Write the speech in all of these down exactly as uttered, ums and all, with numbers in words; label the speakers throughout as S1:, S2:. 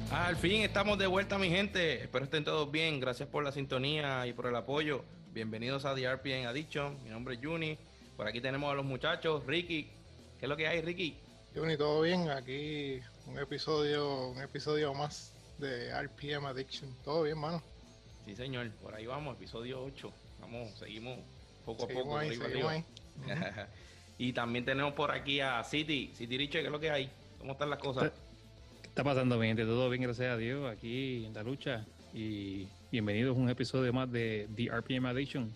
S1: Ah, al fin estamos de vuelta, mi gente. Espero estén todos bien. Gracias por la sintonía y por el apoyo. Bienvenidos a The R P M Addiction. Mi nombre es Juni. Por aquí tenemos a los muchachos. Ricky. ¿Qué es lo que hay, Ricky?
S2: Juni, ¿todo bien? Aquí un episodio, un episodio más de R P M Addiction. ¿Todo bien, mano?
S1: Sí, señor. Por ahí vamos, episodio ocho. Vamos, seguimos poco a
S2: Seguimos
S1: poco,
S2: ahí,
S1: arriba,
S2: seguimos
S1: arriba.
S2: ahí. Ujú.
S1: Y también tenemos por aquí a City. City Riche, ¿qué es lo que hay? ¿Cómo están las
S3: ¿Qué
S1: cosas?
S3: está, qué está pasando, mi gente? Todo bien, gracias a Dios, aquí en la lucha. Y bienvenidos a un episodio más de The R P M Addiction.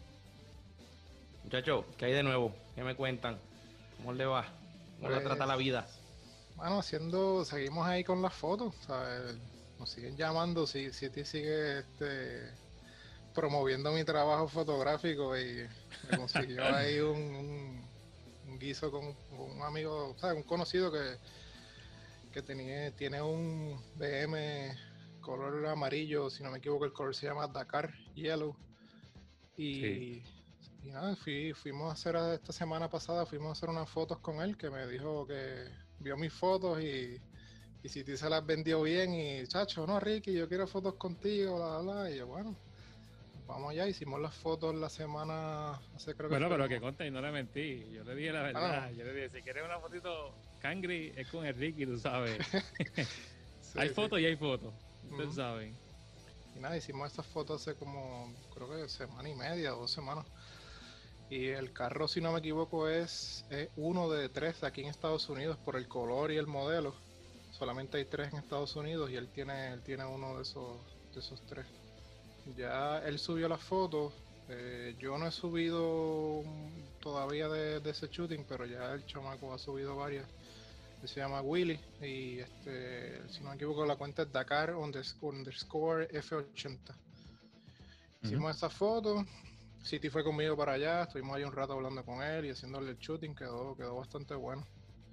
S1: Muchachos, ¿qué hay de nuevo? ¿Qué me cuentan? ¿Cómo le va? ¿Cómo la trata la vida?
S2: Pues, mano, haciendo, seguimos ahí con las fotos, ¿sabes? Nos siguen llamando, si si te sigue este, promoviendo mi trabajo fotográfico y me consiguió ahí un, un- un guiso con, con un amigo, ¿sabes? Un conocido que que tenía, tiene un B M color amarillo, si no me equivoco, el color se llama Dakar Yellow.
S3: Sí.
S2: Y, y nada, fui, fuimos a hacer esta semana pasada, fuimos a hacer unas fotos con él, que me dijo que vio mis fotos y, y si te se las vendió bien. Y chacho, no, Ricky, yo quiero fotos contigo, bla, bla, bla. Y yo, bueno, vamos allá, hicimos las fotos la semana, hace creo que
S3: Bueno,
S2: fue
S3: pero que
S2: como,
S3: conste, y no le mentí. Yo le dije la
S2: bueno,
S3: verdad. Yo le dije, si quieres una fotito cangri, es con el Ricky, tú sabes.
S2: sí,
S3: Hay
S2: sí.
S3: fotos y hay fotos. Ustedes
S2: Ujú.
S3: saben.
S2: Y nada, hicimos estas fotos hace como, creo que semana y media, dos semanas. Y el carro, si no me equivoco, es, es uno de tres aquí en Estados Unidos por el color y el modelo. Solamente hay tres en Estados Unidos y él tiene, él tiene uno de esos, de esos tres. Ya él subió las fotos. Eh, yo no he subido todavía de, de ese shooting, pero ya el chamaco ha subido varias. Él se llama Willy y este, si no me equivoco, la cuenta es Dakar underscore F ochenta.
S3: Ujú.
S2: Hicimos esa foto. City fue conmigo para allá, estuvimos ahí un rato hablando con él y haciéndole el shooting, quedó, quedó bastante bueno.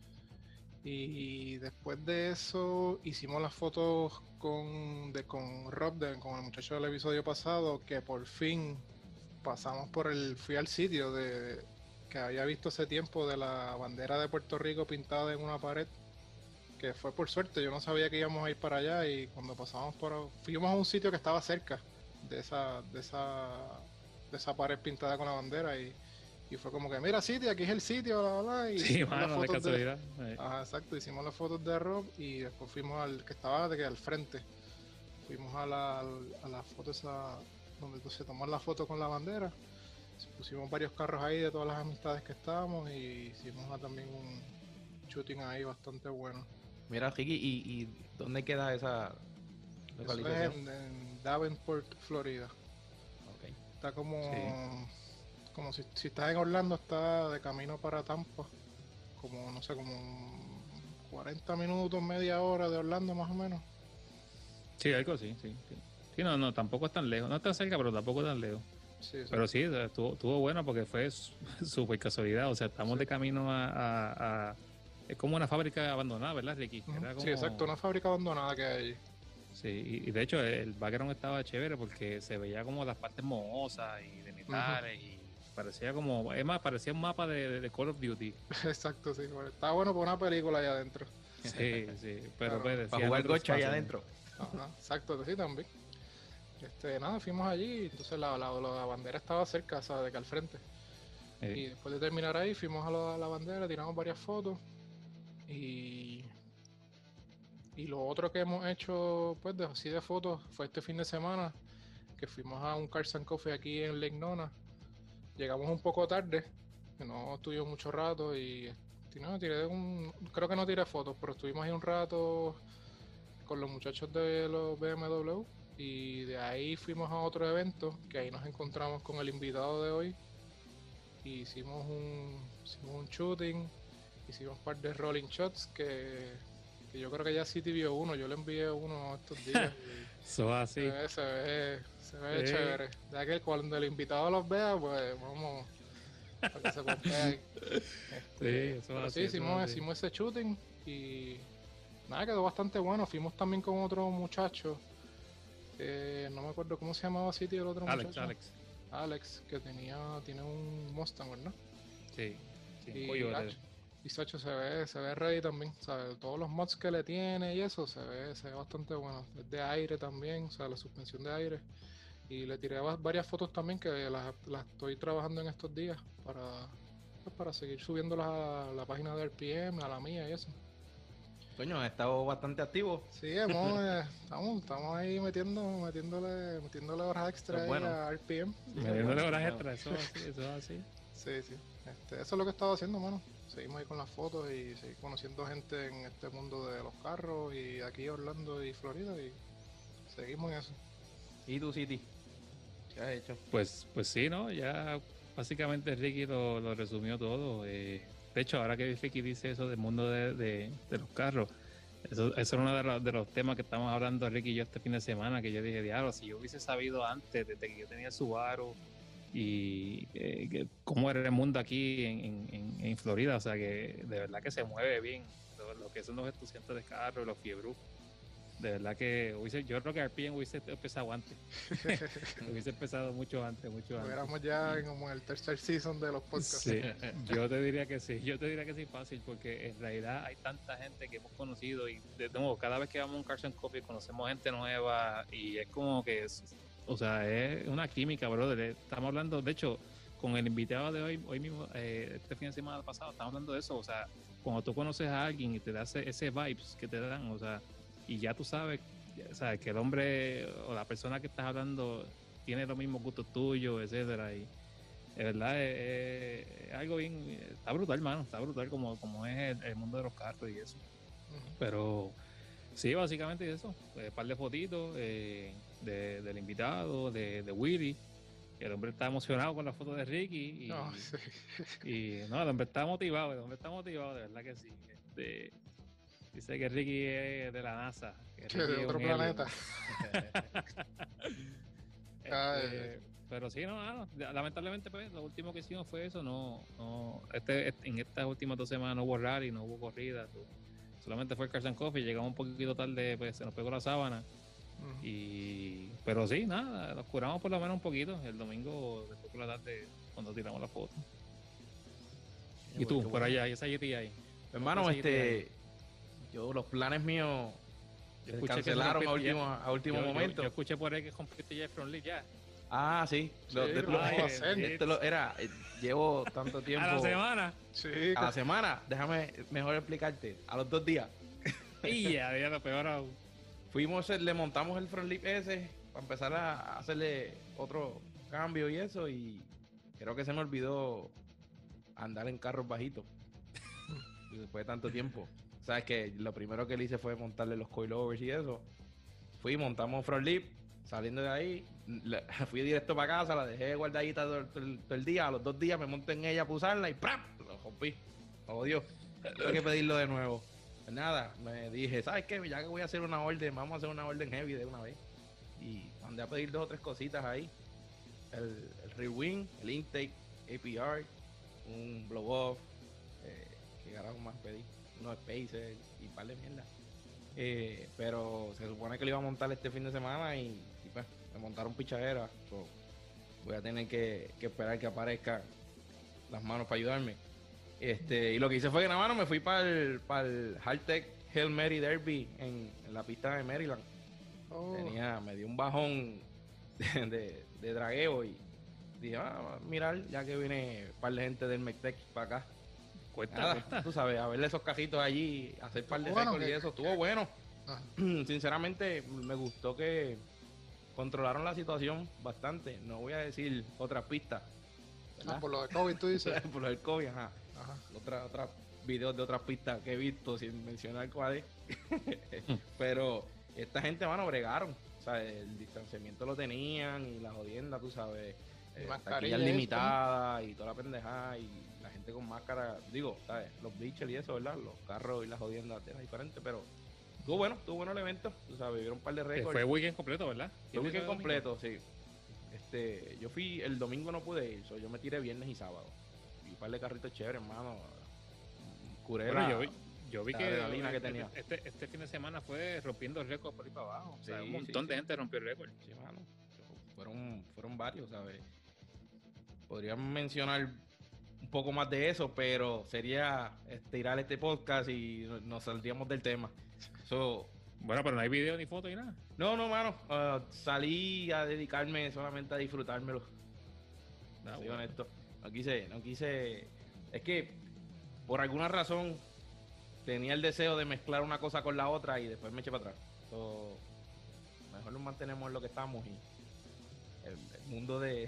S2: Y después de eso hicimos las fotos con, de, con Rob, de, con el muchacho del episodio pasado, que por fin pasamos por el, fui al sitio de, que había visto hace tiempo de la bandera de Puerto Rico pintada en una pared, que fue por suerte, yo no sabía que íbamos a ir para allá y cuando pasamos por, fuimos a un sitio que estaba cerca de esa, de esa, de esa pared pintada con la bandera y, y fue como que, mira sitio, aquí es el sitio, bla, bla, bla, y
S3: Sí,
S2: hicimos las
S3: mano, de
S2: fotos de,
S3: casualidad. Eh,
S2: ajá, exacto, hicimos las fotos de Rob y después fuimos al que estaba de que al frente, fuimos a la, a la foto esa, donde se tomó la foto con la bandera, pusimos varios carros ahí de todas las amistades que estábamos y hicimos también un shooting ahí bastante bueno.
S1: Mira, Ricky, ¿y, y dónde queda esa
S2: Eso es
S1: localización?
S2: en, en Davenport, Florida.
S1: Ok.
S2: Está
S3: sí.
S2: como, como si, si estás en Orlando, está de camino para Tampa. Como, no sé, como cuarenta minutos, media hora de Orlando más o menos.
S3: Sí, algo así, sí, sí. Sí, no, no, tampoco es tan lejos. No es tan cerca, pero tampoco tan lejos.
S2: Sí, sí.
S3: Pero sí, o sea, estuvo, estuvo bueno porque fue su- súper casualidad. O sea, estamos
S2: Sí,
S3: de camino a, a- a- Es como una fábrica abandonada, ¿verdad, Ricky?
S2: ujú,
S3: Era
S2: sí, exacto.
S3: como...
S2: Una fábrica abandonada que hay allí.
S3: Sí, y, y de hecho el background estaba chévere porque se veía como las partes mohosas y de
S2: Ujú.
S3: metales y parecía como... Es más, parecía un mapa de, de Call of Duty.
S2: Exacto, sí. Bueno, está bueno por una película allá adentro.
S3: Sí, sí, pero pues
S2: Pero,
S1: Para
S3: decía
S1: jugar
S3: Metro
S1: gocha ahí
S3: Expansion.
S1: adentro.
S2: ajá, exacto, sí, también. Este, nada, fuimos allí, entonces la, la, la bandera estaba cerca, o sea, de que al frente.
S3: Eh,
S2: Y después de terminar ahí, fuimos a la, a la bandera, tiramos varias fotos. Y, y lo otro que hemos hecho, pues, de, así de fotos, fue este fin de semana, que fuimos a un Cars and Coffee aquí en Lake Nona. Llegamos un poco tarde, que no estuvimos mucho rato y no, tiré un, creo que no tiré fotos, pero estuvimos ahí un rato con los muchachos de los B M W y de ahí fuimos a otro evento, que ahí nos encontramos con el invitado de hoy y hicimos un, hicimos un shooting, hicimos un par de rolling shots que, que yo creo que ya City vio uno, yo le envié uno estos días y
S3: Eso
S2: se
S3: así.
S2: ve, se ve, se ve
S3: Eh,
S2: chévere. Ya que cuando el invitado los vea, pues vamos para que se pompeen.
S3: sí,
S2: Este,
S3: eso
S2: pero
S3: es
S2: sí,
S3: así, eso es
S2: hicimos,
S3: así.
S2: hicimos ese shooting y nada, quedó bastante bueno. Fuimos también con otro muchacho, eh, no me acuerdo cómo se llamaba City el otro
S3: Alex,
S2: muchacho.
S3: Alex.
S2: Alex, que tenía, tiene un Mustang, ¿verdad?
S3: Sí, sí, un
S2: Y ah,
S3: coyote.
S2: Y Sacho se ve, se ve ready también, ¿sabes? Todos los mods que le tiene y eso se ve, se ve bastante bueno. Es de aire también, o sea, la suspensión de aire. Y le tiré va- varias fotos también que las, las estoy trabajando en estos días para, pues, para seguir subiéndolas a la página de R P M, a la mía y eso.
S1: Coño, he estado bastante activo.
S2: Sí, hemos, eh, estamos, estamos ahí metiendo, metiéndole, metiéndole horas extra
S1: Eso es
S2: ahí
S1: bueno.
S2: a R P M.
S3: Metiéndole
S1: bueno,
S3: horas
S1: bueno.
S3: extras, eso es así, eso es así.
S2: Sí, sí. Este, eso es lo que he estado haciendo, mano. Seguimos ahí con las fotos y seguir conociendo gente en este mundo de los carros y aquí Orlando y Florida y seguimos en eso.
S1: ¿Y tu City? ¿Qué has hecho?
S3: Pues, pues sí, ¿no? Ya básicamente Ricky lo, lo resumió todo. eh. De hecho, ahora que Ricky dice eso del mundo de, de, de los carros, eso, eso era uno de los, de los temas que estamos hablando Ricky y yo este fin de semana, que yo dije, diablo, si yo hubiese sabido antes, desde que yo tenía Subaru y eh, que cómo era el mundo aquí en, en, en Florida, o sea que de verdad que se mueve bien lo, lo que son los estudiantes de carro, los fiebrú. De verdad que hubiese, yo creo que R P M hubiese empezado antes. Hubiese empezado mucho antes, mucho antes.
S2: Éramos ya en, como en el tercer season de los podcasts.
S3: Sí, yo te diría que sí, yo te diría que sí fácil, porque en realidad hay tanta gente que hemos conocido y de nuevo, cada vez que vamos a un Cars and Coffee conocemos gente nueva y es como que es, o sea, es una química, brother. Estamos hablando, de hecho, con el invitado de hoy, hoy mismo, eh, este fin de semana pasado, estamos hablando de eso, o sea, cuando tú conoces a alguien y te da ese, ese vibes que te dan, o sea, y ya tú sabes, o sea, que el hombre o la persona que estás hablando tiene los mismos gustos tuyos, etcétera, y de verdad es, es- es algo bien, está brutal, hermano, está brutal como, como es el, el mundo de los carros y eso.
S2: Ujú.
S3: Pero sí, básicamente eso, un par de fotitos eh, de- del invitado, de, de Willy. El hombre está emocionado con la foto de Ricky y,
S2: No, sí.
S3: y no, el hombre está motivado, el hombre está motivado, de verdad que sí. Este, dice que Ricky es de la NASA, que
S2: Que
S3: Ricky
S2: de
S3: es
S2: otro
S3: un alien.
S2: planeta.
S3: Este, pero sí, no, no, lamentablemente pues lo último que hicimos fue eso, no, no este, este- en estas últimas dos semanas no hubo rally, no hubo corrida, so- solamente fue el Cars and Coffee, llegamos un poquito tarde, pues se nos pegó la sábana
S2: Ujú.
S3: y pero sí, nada, nos curamos por lo menos un poquito el domingo después por la tarde cuando tiramos la foto. Y tú,
S1: Qué
S3: por
S1: bueno.
S3: allá, y esa G T I.
S1: Hermano,
S3: ¿Cómo está esa
S1: este, yo los planes míos
S3: Yo
S1: se
S3: escuché que
S1: cancelaron a
S3: rompiste ya-
S1: último, a último
S3: yo, yo-
S1: momento.
S3: yo escuché por ahí que rompiste ya el front lead ya.
S1: Ah, sí. Lo-
S2: Sí,
S1: de-
S2: lo
S1: lo-
S2: vamos a hacer.
S1: esto lo- era, eh, llevo tanto tiempo.
S3: A la semana.
S2: Sí,
S1: A la semana, déjame mejor explicarte. A los dos días.
S3: Y ya, ya lo peor aún.
S1: Fuimos, eh, le montamos el front lip ese para empezar a hacerle otro cambio y eso. Y creo que se me olvidó andar en carros bajitos. Después de tanto tiempo. Sabes que lo primero que le hice fue montarle los coilovers y eso. Fui, montamos front lip. Saliendo de ahí, le- fui directo para casa, la dejé guardadita todo, todo el, todo el día. A los dos días me monté en ella para usarla y ¡pram! Lo rompí. Oh Dios, tengo que pedirlo de nuevo. Pues nada, me dije, ¿sabes qué? Ya que voy a hacer una orden, vamos a hacer una orden heavy de una vez. Y mandé a pedir dos o tres cositas ahí. El, el rear wing, el intake, A P R, un blow off, eh, que carajo más pedí, unos spacers y un par de mierda. Eh, pero se supone que lo iba a montar este fin de semana y, y pues me montaron pichadera. So, voy a tener que, que esperar que aparezcan las manos para ayudarme. Este, y lo que hice fue que nada más me fui para el, para el Hardtech Hail Mary Derby en, en la pista de Maryland.
S2: Oh,
S1: Tenía, me dio un bajón de, de, de dragueo y dije, ah, mirar, ya que viene un par de gente del Mectec para acá.
S3: Cuesta,
S1: Nada,
S3: cuesta.
S1: tú sabes, a verle esos cajitos allí, hacer par de
S2: Estuvo bueno,
S1: récords y
S2: que-
S1: eso, estuvo bueno.
S2: ajá.
S1: Sinceramente, me gustó que controlaron la situación bastante. No voy a decir otras pistas,
S2: Ah,
S1: ¿verdad?
S2: por lo de COVID tú dices.
S1: Por lo del COVID, ajá.
S2: Ajá.
S1: Otra, otras videos de otras pistas que he visto sin mencionar cuál es. Pero esta gente, mano, bregaron. O sea, el distanciamiento lo tenían y la jodienda, tú sabes.
S2: Y
S1: Eh,
S2: mascarilla
S1: taquillas
S2: y eso
S1: limitadas y toda la pendejada y la gente con máscara. Digo, ¿sabes? Los bleachers y eso, ¿verdad? Los carros y las jodiendas era diferente, pero estuvo bueno, estuvo bueno el evento. Tú sabes, vieron un par de
S3: Que
S1: récords.
S3: fue weekend completo, ¿verdad?
S1: Fue un weekend
S3: domingo?
S1: completo, sí. Este, yo fui, el domingo no pude ir, so yo me tiré viernes y sábado. Y un par de carritos chéveres, hermano. Curé
S3: Bueno,
S1: la-
S3: yo vi, yo vi
S1: la
S3: que,
S1: adrenalina que
S3: este,
S1: tenía.
S3: Este, este fin de semana fue rompiendo récords por ahí para abajo. O sea,
S1: Sí,
S3: un montón
S1: sí,
S3: de
S1: sí.
S3: gente rompió récords.
S1: Sí, mano. Fueron, fueron varios, ¿sabes? Podrían mencionar un poco más de eso, pero sería estirar este podcast y no- nos saldríamos del tema. So,
S3: Bueno, pero no hay video ni foto ni nada.
S1: no, no, mano, ah, salí a dedicarme solamente a disfrutármelo.
S3: Ah,
S1: Soy
S3: bueno.
S1: honesto. No quise, no quise. Es que por alguna razón tenía el deseo de mezclar una cosa con la otra y después me eché para atrás. So, mejor nos mantenemos en lo que estamos y el, el mundo de,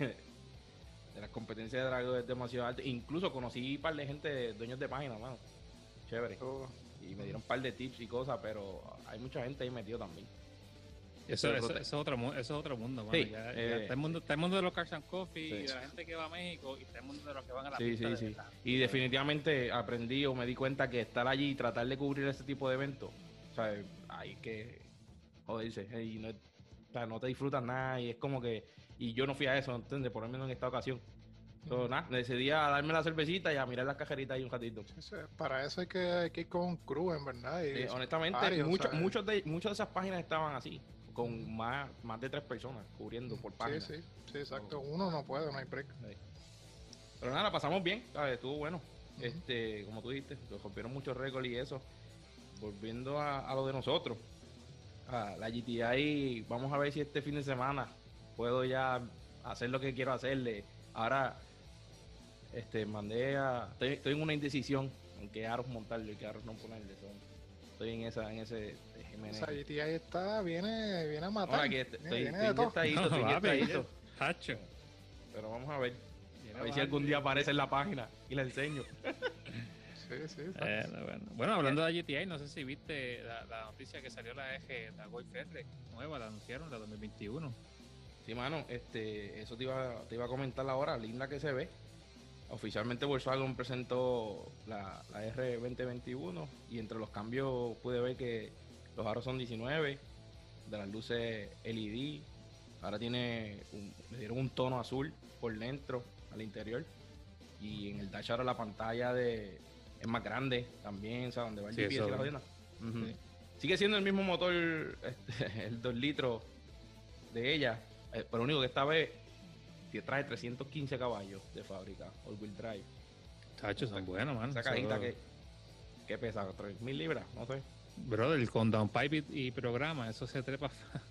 S1: de las competencias de Drago es demasiado alto. Incluso conocí un par de gente, dueños de páginas, mano. Chévere.
S2: Oh,
S1: Y me dieron un par de tips y cosas, pero hay mucha gente ahí metido también.
S3: Eso,
S1: Pero
S3: eso,
S1: prote-
S3: eso es otro, mu- eso es otro mundo, mano.
S1: Sí,
S3: Ya- ya
S1: eh,
S3: está, el mundo, está el mundo de los Cars and Coffee,
S1: Sí.
S3: y de la gente que va a México, y está el mundo de los que van a la
S1: Sí,
S3: pista
S1: sí,
S3: de
S1: sí.
S3: verdad.
S1: Y definitivamente aprendí o me di cuenta que estar allí y tratar de cubrir ese tipo de eventos, o sea, hay que joderse. Y no, o sea, no te disfrutas nada y es como que... Y yo no fui a eso, ¿entiendes? Por lo menos en esta ocasión. So, nada, decidí a darme la cervecita y a mirar las cajeritas ahí un ratito.
S2: sí, sí, para eso hay que, hay que ir con un crew, en verdad. Y
S1: Eh,
S2: son
S1: honestamente,
S2: varios,
S1: muchos,
S2: ¿sabes?
S1: muchos de, muchas de esas páginas estaban así, con más, más de tres personas cubriendo por página.
S2: Sí, sí, sí, exacto. Uno no puede, no hay break.
S1: Pero nada, la pasamos bien, ¿sabes? Estuvo bueno.
S2: Ujú.
S1: Este, como tú dijiste, nos rompieron muchos récords y eso. Volviendo a, a lo de nosotros, a la G T I, vamos a ver si este fin de semana puedo ya hacer lo que quiero hacerle. Ahora, este, mandé a. Estoy, estoy en una indecisión en qué aros montarle y qué aros no ponerle. so, Estoy en esa, en ese. déjeme-
S2: O sea, G T I está, viene, viene a matar.
S1: Ahora que est-
S2: Viene-
S1: estoy,
S2: viene
S1: estoy
S2: de todo.
S1: inyectadito, estoy
S3: No, papi,
S1: inyectadito.
S3: Hacho.
S1: Pero vamos a ver.
S3: Viene
S1: A ver si
S3: bajando.
S1: algún día aparece en la página y la enseño.
S2: Sí, sí, está.
S3: Bueno, bueno. Bueno, hablando de G T I, no sé si viste la, la noticia que salió la eje, la Golf R nueva, la anunciaron, la dos mil veintiuno.
S1: Sí, mano, este, eso te iba, te iba a comentar ahora, linda que se ve. Oficialmente Volkswagen presentó la, la R veinte veintiuno y entre los cambios pude ver que los aros son diecinueve, de las luces L E D, ahora tiene un, le dieron un tono azul por dentro, al interior, y en el dash ahora la pantalla de, es más grande también, o sea, donde va el
S3: Sí,
S1: G P S y
S3: eso,
S1: la jodida. Ujú.
S3: sí.
S1: Sigue siendo el mismo motor, este, el dos litros de ella, eh, pero lo único que esta vez que trae trescientos quince caballos de fábrica, all-wheel drive.
S3: Tacho, son buenos, man.
S1: Esa cajita
S3: Eso-
S1: que, que pesa tres mil libras, no sé.
S3: Brother, con downpipe y, y programa, eso se trepa.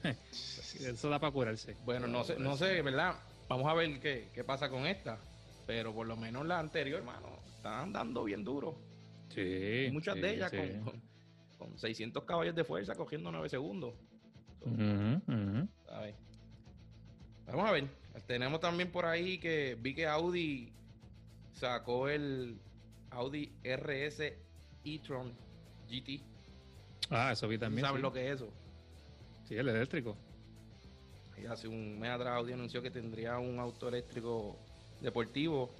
S3: Eso da para curarse.
S1: Bueno, no sé, no sé, ¿verdad? Vamos a ver qué, qué pasa con esta. Pero por lo menos la anterior, hermano, están dando bien duro.
S3: Sí.
S1: Muchas
S3: sí,
S1: de ellas
S3: sí.
S1: con, con, con seiscientos caballos de fuerza cogiendo nueve segundos.
S3: Ujú, ujú.
S1: ¿Sabes? Vamos a ver. Tenemos también por ahí que vi que Audi sacó el Audi R S e-tron G T.
S3: Ah, eso vi también.
S1: ¿Sabes
S3: sí.
S1: lo que es eso?
S3: Sí, el eléctrico.
S1: Y hace un mes atrás Audi anunció que tendría un auto eléctrico deportivo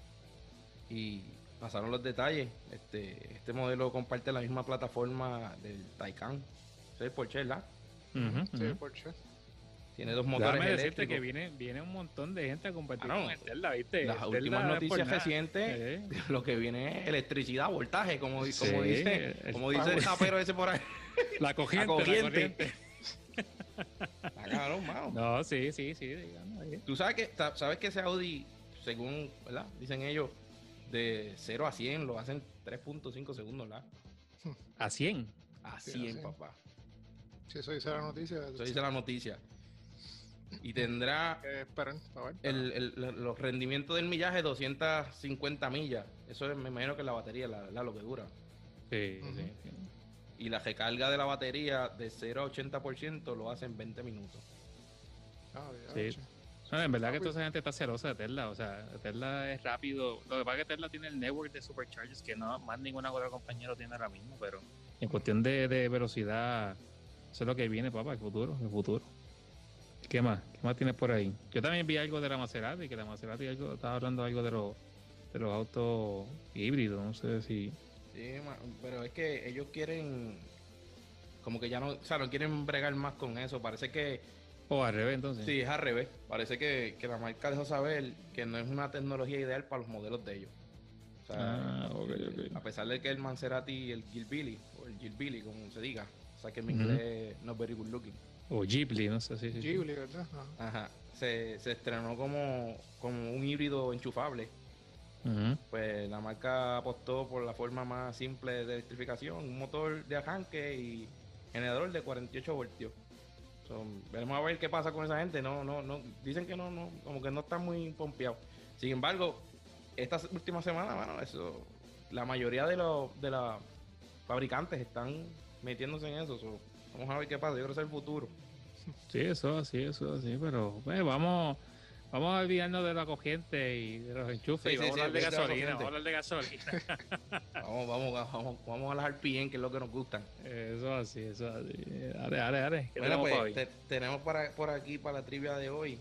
S1: y pasaron los detalles. Este, este modelo comparte la misma plataforma del Taycan. Ese es Porsche, ¿verdad?
S3: Ujú,
S2: Sí,
S3: ujú.
S2: Porsche.
S1: Tiene dos motores
S3: Déjame decirte
S1: eléctricos.
S3: que viene, viene un montón de gente a compartir
S1: Ah, no.
S3: con el Tesla, ¿viste?
S1: Las
S3: Tesla
S1: últimas
S3: no es por
S1: noticias
S3: nada.
S1: recientes,
S3: Eh,
S1: lo que viene es electricidad, voltaje, como, di- como
S3: Sí,
S1: dice,
S3: el
S1: como dice
S2: power.
S1: el rapero ese por ahí.
S3: La corriente, la
S1: corriente.
S3: corriente.
S1: Está cabrón, mano.
S3: No, sí, sí, sí. digamos, ahí.
S1: Tú sabes que, sa- sabes que ese Audi, según, ¿verdad? Dicen ellos, de cero a cien lo hacen tres punto cinco segundos, ¿verdad?
S3: A cien.
S1: A
S2: Sí, a
S1: cien,
S2: cien.
S1: papá.
S2: Si eso dice la noticia,
S1: Eso dice la noticia. Y tendrá
S2: eh, esperen, a ver.
S1: el, el- los rendimientos del millaje doscientas cincuenta millas. Eso es, me imagino que la batería, la, la- lo que dura.
S3: Sí,
S2: Ujú.
S3: sí, sí.
S1: Y la recarga de la batería de cero a ochenta por ciento lo hace en veinte minutos.
S2: Ah,
S3: Sí.
S2: ya, che.
S3: No, en verdad
S2: Ah,
S3: que
S2: pues.
S3: toda esa gente está celosa de Tesla. O sea, Tesla es rápido. Lo que pasa es que Tesla tiene el network de superchargers que no más ninguna otra compañía lo tiene ahora mismo. Pero en cuestión de, de velocidad, eso es lo que viene, papá, el futuro, el futuro. ¿Qué más? ¿Qué más tienes por ahí? Yo también vi algo de la Maserati, que la Maserati algo, estaba hablando algo de los de los autos híbridos, no sé si.
S1: Sí, ma- pero es que ellos quieren, como que ya no, o sea, no quieren bregar más con eso. Parece que,
S3: O al revés, entonces.
S1: sí, es al revés. Parece que, que la marca dejó saber que no es una tecnología ideal para los modelos de ellos. O sea,
S3: Ah, ok, ok.
S1: a pesar de que el Maserati y el Gilbilly, o el Gilbilly, como se diga, o sea que mi
S3: Ujú.
S1: inglés no es very good looking.
S3: O Ghibli, no sé, sí, sí. sí.
S2: Ghibli, ¿verdad? Ajá.
S1: Ajá. Se, se estrenó como, como un híbrido enchufable.
S3: Ujú.
S1: Pues la marca apostó por la forma más simple de electrificación, un motor de arranque y generador de cuarenta y ocho voltios. So, veremos a ver qué pasa con esa gente. No, no, no, dicen que no, no, como que no están muy pompeados. Sin embargo, estas últimas semanas, bueno, eso, la mayoría de los de los fabricantes están metiéndose en eso. So, vamos a ver qué pasa. Yo creo que es el futuro.
S3: Sí, eso así, eso así, pero pues, vamos, vamos a olvidarnos de la corriente y de los enchufes
S1: Sí,
S3: y
S1: sí,
S3: vamos
S1: sí,
S3: a hablar de
S1: olvídate de la
S3: gasolina,
S1: corriente.
S3: vamos a hablar de gasolina.
S1: Vamos, vamos, vamos, vamos a las R P M, que es lo que nos gustan.
S3: Eso así, eso así. Dale, dale, dale. ¿Qué
S1: Bueno,
S3: tenemos
S1: pues
S3: para hoy?
S1: te- tenemos para, por aquí para la trivia de hoy.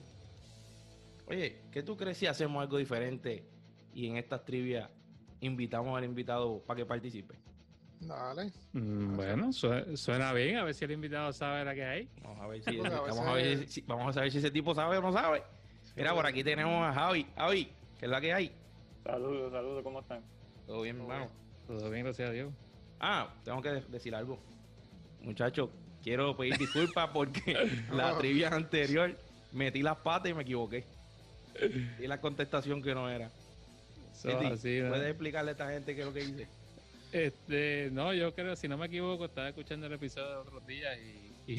S1: Oye, ¿qué tú crees si hacemos algo diferente y en estas trivias invitamos al invitado para que participe?
S2: Dale.
S3: Mm, Bueno, su- suena bien, a ver si el invitado sabe la que hay.
S1: Vamos a ver si,
S2: Sí, porque a
S1: vamos a ver
S2: veces-
S1: si- si- vamos a saber si ese tipo sabe o no sabe. Mira, por aquí tenemos a Javi. Javi, ¿qué es la que hay?
S4: Saludos, saludos, ¿cómo están?
S1: Todo bien,
S2: Todo
S1: hermano.
S3: Todo bien, gracias a Dios.
S1: Ah, tengo que de- decir algo. Muchachos, quiero pedir disculpas porque la
S2: No.
S1: trivia anterior metí las patas y me equivoqué. Y la contestación que no era.
S3: Eso
S1: Eddie,
S3: así, ¿no?
S1: ¿puedes explicarle a esta gente qué es lo que hice?
S3: Este, no, yo creo, si no me equivoco, estaba escuchando el episodio de otros días y, y,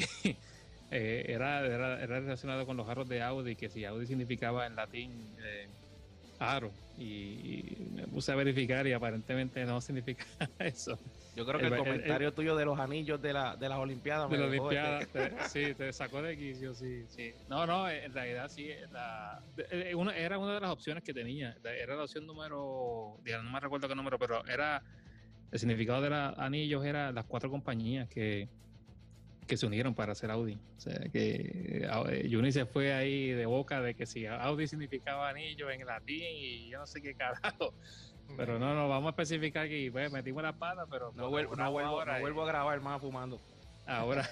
S3: eh, era, era, era relacionado con los aros de Audi, que si Audi significaba en latín eh, aro, y, y me puse a verificar y aparentemente no significa eso.
S1: Yo creo que
S3: El-
S1: el,
S3: el-
S1: comentario tuyo de los anillos de, la, de las Olimpiadas
S3: De
S1: me
S3: la
S1: dejó,
S3: Olimpiada,
S1: este,
S3: te- sí, te sacó de quicio, sí, sí. No, no, en realidad sí, la, eh, una- era una de las opciones que tenía, era la opción número, ya no me recuerdo qué número, pero era, el significado de los anillos era las cuatro compañías que, que se unieron para hacer Audi. O sea, que eh, Juni se fue ahí de boca de que si Audi significaba anillo en latín y yo no sé qué carajo. Pero no, no, vamos a especificar que pues, metimos la pata, pero
S1: no, vuelvo, no, vuelvo,
S3: ahora
S1: no
S3: y-
S1: vuelvo a grabar más fumando.
S3: Ahora,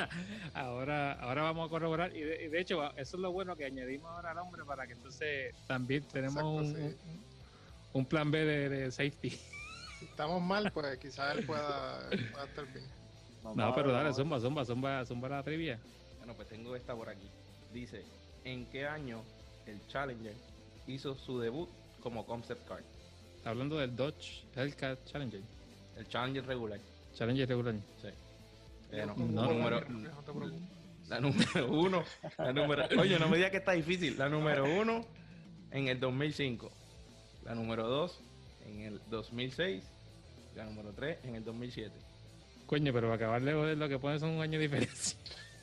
S3: ahora, ahora vamos a corroborar y de, y de hecho eso es lo bueno que añadimos ahora al hombre para que entonces también tenemos
S2: Exacto,
S3: un,
S2: sí.
S3: un- un plan B de, de safety.
S2: Si estamos mal, pues quizás él pueda, pueda estar bien.
S4: Vamos
S3: No,
S4: a
S3: pero
S4: ver,
S3: dale,
S4: vamos a ver.
S3: zumba, zumba, zumba, zumba la trivia.
S1: Bueno, pues tengo esta por aquí. Dice, ¿en qué año el Challenger hizo su debut como concept car?
S3: Está hablando del Dodge Hellcat Challenger.
S1: El Challenger regular.
S3: Challenger regular.
S1: Sí. Eh, no,
S3: No,
S1: la
S3: no,
S1: número,
S2: no te preocupes.
S1: la número uno. La número, oye, no me digas que está difícil. La número uno en el dos mil cinco. La número dos en el dos mil seis. La número tres en el dos mil siete.
S3: Coño, pero para acabar de joder lo que pone son un año de diferencia.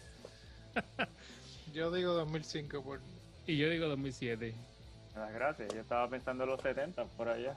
S2: Yo digo dos mil cinco por...
S3: Y yo digo dos mil siete.
S4: Las gracias, yo estaba pensando en los setenta por allá.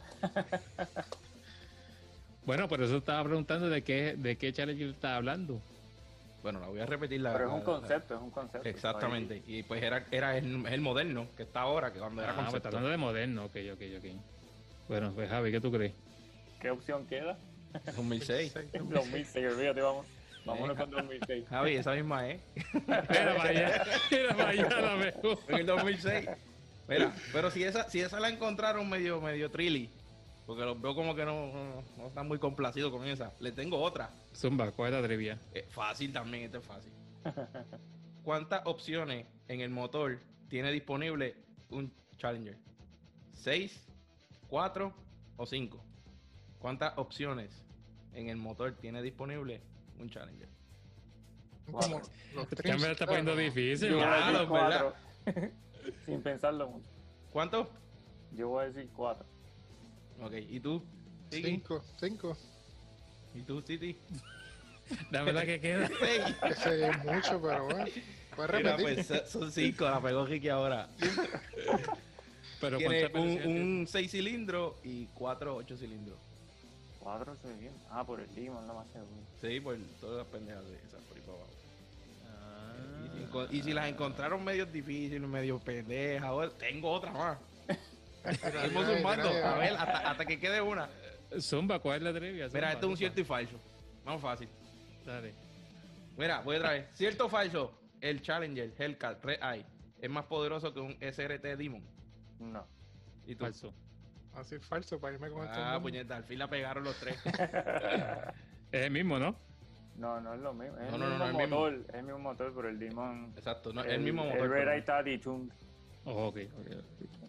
S3: Bueno, por eso estaba preguntando de qué, de qué Challenger estaba hablando.
S1: Bueno, la voy a repetir. La,
S4: Pero es
S1: la-
S4: un
S1: la-
S4: concepto, es un concepto.
S1: Exactamente. Y pues era, era el, el moderno que está ahora, que cuando era
S3: Ah, pues está
S1: concepto.
S3: hablando de moderno, ok, ok, ok. Bueno, pues Javi, ¿qué tú crees?
S4: ¿Qué opción queda?
S1: dos mil seis.
S4: dos mil seis, olvídate, vamos. Vámonos con dos mil seis.
S1: Javi, esa misma es.
S3: Mira para allá, mira para allá la mejor.
S1: En el dos mil seis. Mira, pero si esa, si esa la encontraron medio, medio trilly, porque los veo como que no, no, no están muy complacidos con esa. Le tengo otra.
S3: Zumba, ¿cuál es la trivia?
S1: Eh, fácil también, este es fácil. ¿Cuántas opciones en el motor tiene disponible un Challenger? ¿Seis, cuatro o cinco? ¿Cuántas opciones en el motor tiene disponible un Challenger?
S2: Como los
S3: Ya me la está
S2: trims,
S3: poniendo
S2: claro.
S3: difícil.
S4: Yo voy
S1: Ya,
S4: a decir
S1: lo-
S4: cuatro. Sin pensarlo mucho.
S1: ¿Cuántos?
S4: Yo voy a decir cuatro.
S1: Ok, ¿y tú? Tiki?
S2: Cinco, cinco.
S1: ¿Y tú, Titi?
S3: Dame la que queda.
S1: Seis.
S2: Ese es mucho, pero bueno. Puedes
S1: Mira,
S2: repetir.
S1: pues son cinco, la pegó Ricky ahora.
S3: Pero
S1: Tiene
S3: ¿cuántas
S1: un,
S3: veces tiene?
S1: un seis cilindros y cuatro ocho cilindros.
S4: Cuatro se ve bien. Ah, por el limón, no más seguro.
S1: Sí, por todas las pendejas de esas por ahí para abajo.
S3: Ah.
S1: Y si, enco- y si las encontraron medio difíciles, medio pendejas, o- tengo otra más. Seguimos
S2: Tira,
S1: sumando,
S2: tira,
S1: a ver, hasta, hasta que quede una.
S3: Zumba, ¿cuál es la trivia?
S1: Mira,
S3: Zumba,
S1: esto es un
S3: zumba.
S1: cierto y falso. Más fácil.
S3: Dale.
S1: Mira, voy otra vez. ¿Cierto o falso? El Challenger Hellcat Red Eye es más poderoso que un S R T Demon.
S4: No.
S1: ¿Y tú?
S3: Falso.
S2: Así falso para irme con
S1: Ah,
S2: esto.
S1: puñeta, al fin la pegaron los tres.
S3: Es el mismo, ¿no?
S4: No, no es lo mismo. Es
S1: No,
S4: el
S1: no, no,
S4: mismo
S1: no, el mismo.
S4: motor. Es el mismo motor, pero el Demon.
S1: Exacto, no, el, mismo motor.
S4: El Red
S1: pero-
S4: Eye está detuned.
S3: Oh, ok, ok.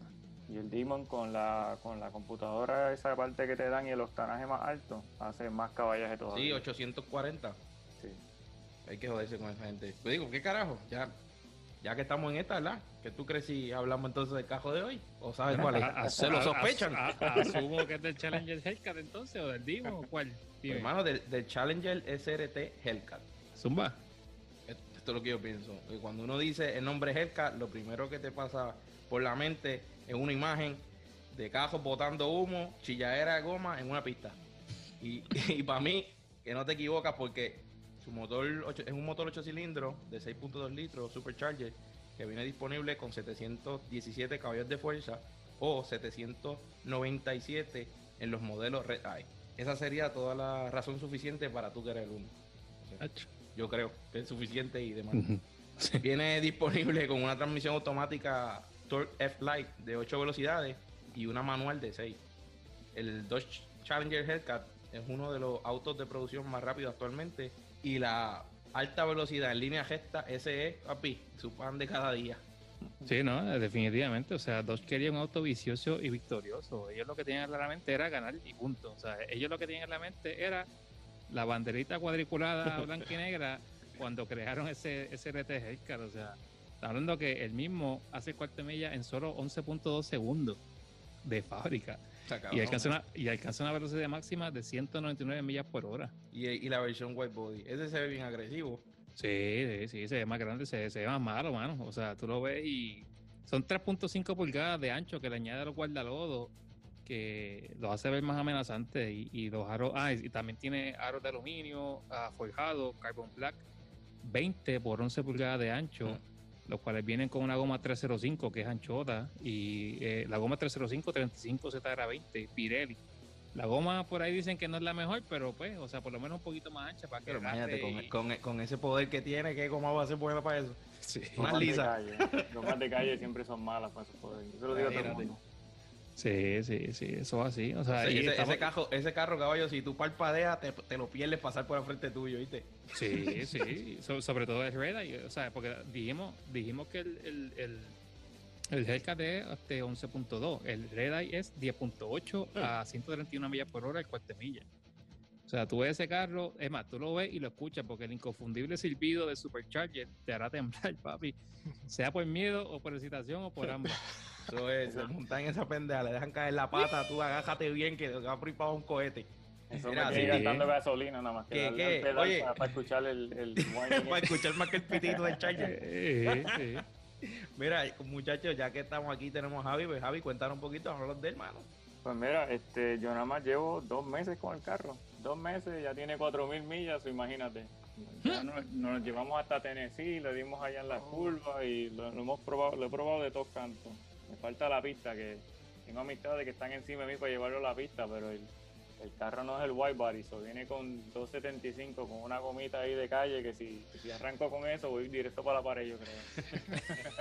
S4: Y el Demon con la con la computadora, esa parte que te dan y el octanaje más alto, hace más caballaje todavía.
S1: Sí, ochocientos cuarenta.
S4: Sí.
S1: Hay que joderse con esa gente. Pues digo, ¿qué carajo? Ya, ya que estamos en esta, ¿verdad? ¿Qué tú crees si hablamos entonces del cajo de hoy? ¿O sabes cuál es?
S3: A- a-
S1: ¿Se lo
S3: a-
S1: sospechan?
S3: a- a- asumo que es del Challenger Hellcat entonces, o del Dimo, o cuál. Dime.
S1: Hermano, del, del Challenger S R T Hellcat.
S3: Zumba.
S1: Esto es lo que yo pienso. Que cuando uno dice el nombre Hellcat, lo primero que te pasa por la mente es una imagen de cajos botando humo, chilladera de goma en una pista. Y, y para mí, que no te equivocas porque su motor ocho- es un motor ocho cilindros de seis punto dos litros Supercharger que viene disponible con setecientos diecisiete caballos de fuerza o setecientos noventa y siete en los modelos Red Eye. Esa sería toda la razón suficiente para tú querer uno. O sea,
S3: Ach.
S1: yo creo que es suficiente y demás.
S3: Ujú. Sí.
S1: Viene disponible con una transmisión automática Torque F-Lite de ocho velocidades y una manual de seis. El Dodge Challenger Hellcat es uno de los autos de producción más rápidos actualmente y la alta velocidad en línea recta, ese es, papi, su pan de cada día.
S3: Sí, no, definitivamente. O sea, Dodge quería un auto vicioso y victorioso. Ellos lo que tenían en la mente era ganar y punto. O sea, ellos lo que tenían en la mente era la banderita cuadriculada blanca y negra cuando crearon ese, ese R T Hellcat. O sea, está hablando que el mismo hace cuarto de milla en solo once punto dos segundos de fábrica.
S1: Está
S3: Y
S1: cabrón,
S3: alcanza,
S1: ¿eh?
S3: una, y alcanza una velocidad máxima de ciento noventa y nueve millas por hora.
S1: y, y la versión white body, ese se ve bien agresivo.
S3: Sí, sí, sí, se ve más grande, se, se ve más malo, mano. O sea, tú lo ves y son tres punto cinco pulgadas de ancho que le añade a los guardalodos, que los hace ver más amenazantes. Y, y los aros, ah, y también tiene aros de aluminio, ah, forjado, carbon black, veinte por once pulgadas de ancho,
S1: Mm.
S3: los cuales vienen con una goma trescientos cinco que es anchota, y eh, la goma trescientos cinco, treinta y cinco Z R veinte, Pirelli. La goma por ahí dicen que no es la mejor, pero pues, o sea, por lo menos un poquito más ancha para que
S1: Pero imagínate,
S3: agarre
S1: con,
S3: y-
S1: con, con ese poder que tiene, ¿qué cómo va a ser buena para eso?
S3: Sí.
S1: Más
S4: Gomas de
S1: lisa.
S4: calle. Gomas de calle siempre son malas para esos poderes. Yo se lo digo a todo el
S1: Imagínate.
S4: mundo.
S3: Sí, sí, sí, eso es así. O sea,
S1: Sí,
S3: y
S1: ese,
S3: estamos-
S1: ese, carro, ese carro, caballo, si tú parpadeas, te, te lo pierdes pasar por el frente tuyo, ¿viste?
S3: sí, sí, so- sobre todo el Red Eye, o sea, porque dijimos, dijimos que el, el, el, el Hellcat es este once punto dos, el Red Eye es diez punto ocho a ciento treinta y una millas por hora el cuarto de milla. O sea, tú ves ese carro, es más, tú lo ves y lo escuchas porque el inconfundible silbido de Supercharger te hará temblar, papi, sea por miedo o por excitación o por ambas.
S1: Eso es, se montan en esa pendeja, le dejan caer la pata, tú agájate bien que va por ir para un cohete.
S4: Eso
S1: Mira,
S4: me tiene
S1: sí.
S4: gastando gasolina nada más que
S1: ¿Qué,
S4: darle
S1: qué?
S4: al pedal
S1: Oye.
S4: para, para escuchar el, el whining.
S1: Para escuchar más que el pitito del Charger.
S3: Eh, sí.
S1: Mira, muchachos, ya que estamos aquí, tenemos a Javi. Pues Javi, cuéntanos un poquito, háblanos de él, mano.
S4: Pues mira, este, yo nada más llevo dos meses con el carro. Dos meses, ya tiene cuatro mil millas, o imagínate. Ya nos, nos llevamos hasta Tennessee, le dimos allá en las curvas y lo, lo hemos probado, lo he probado de todos cantos. Me falta la pista, que tengo amistades que están encima de mí para llevarlo a la pista, pero el, el carro no es el white body, so viene con doscientos setenta y cinco, con una gomita ahí de calle, que si, que si arranco con eso voy directo para la pared, yo creo.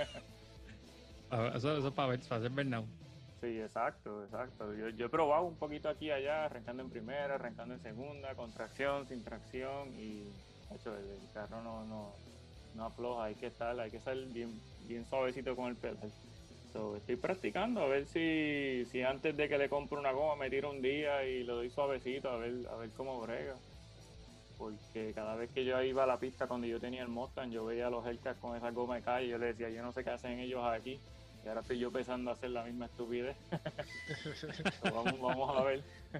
S3: Ah, Eso, eso es para, ver, para hacer burnout.
S4: Sí, exacto, exacto. Yo, yo he probado un poquito aquí y allá, arrancando en primera, arrancando en segunda, con tracción, sin tracción, y de hecho, el, el carro no, no, no afloja, hay que estar, hay que estar bien, bien suavecito con el pedal. So, estoy practicando a ver si, si antes de que le compre una goma me tiro un día y lo doy suavecito a ver, a ver cómo brega. Porque cada vez que yo iba a la pista cuando yo tenía el Mustang, yo veía a los Hellcats con esa goma de calle y yo le decía, yo no sé qué hacen ellos aquí. Y ahora estoy yo pensando hacer la misma estupidez. So, vamos, vamos a ver.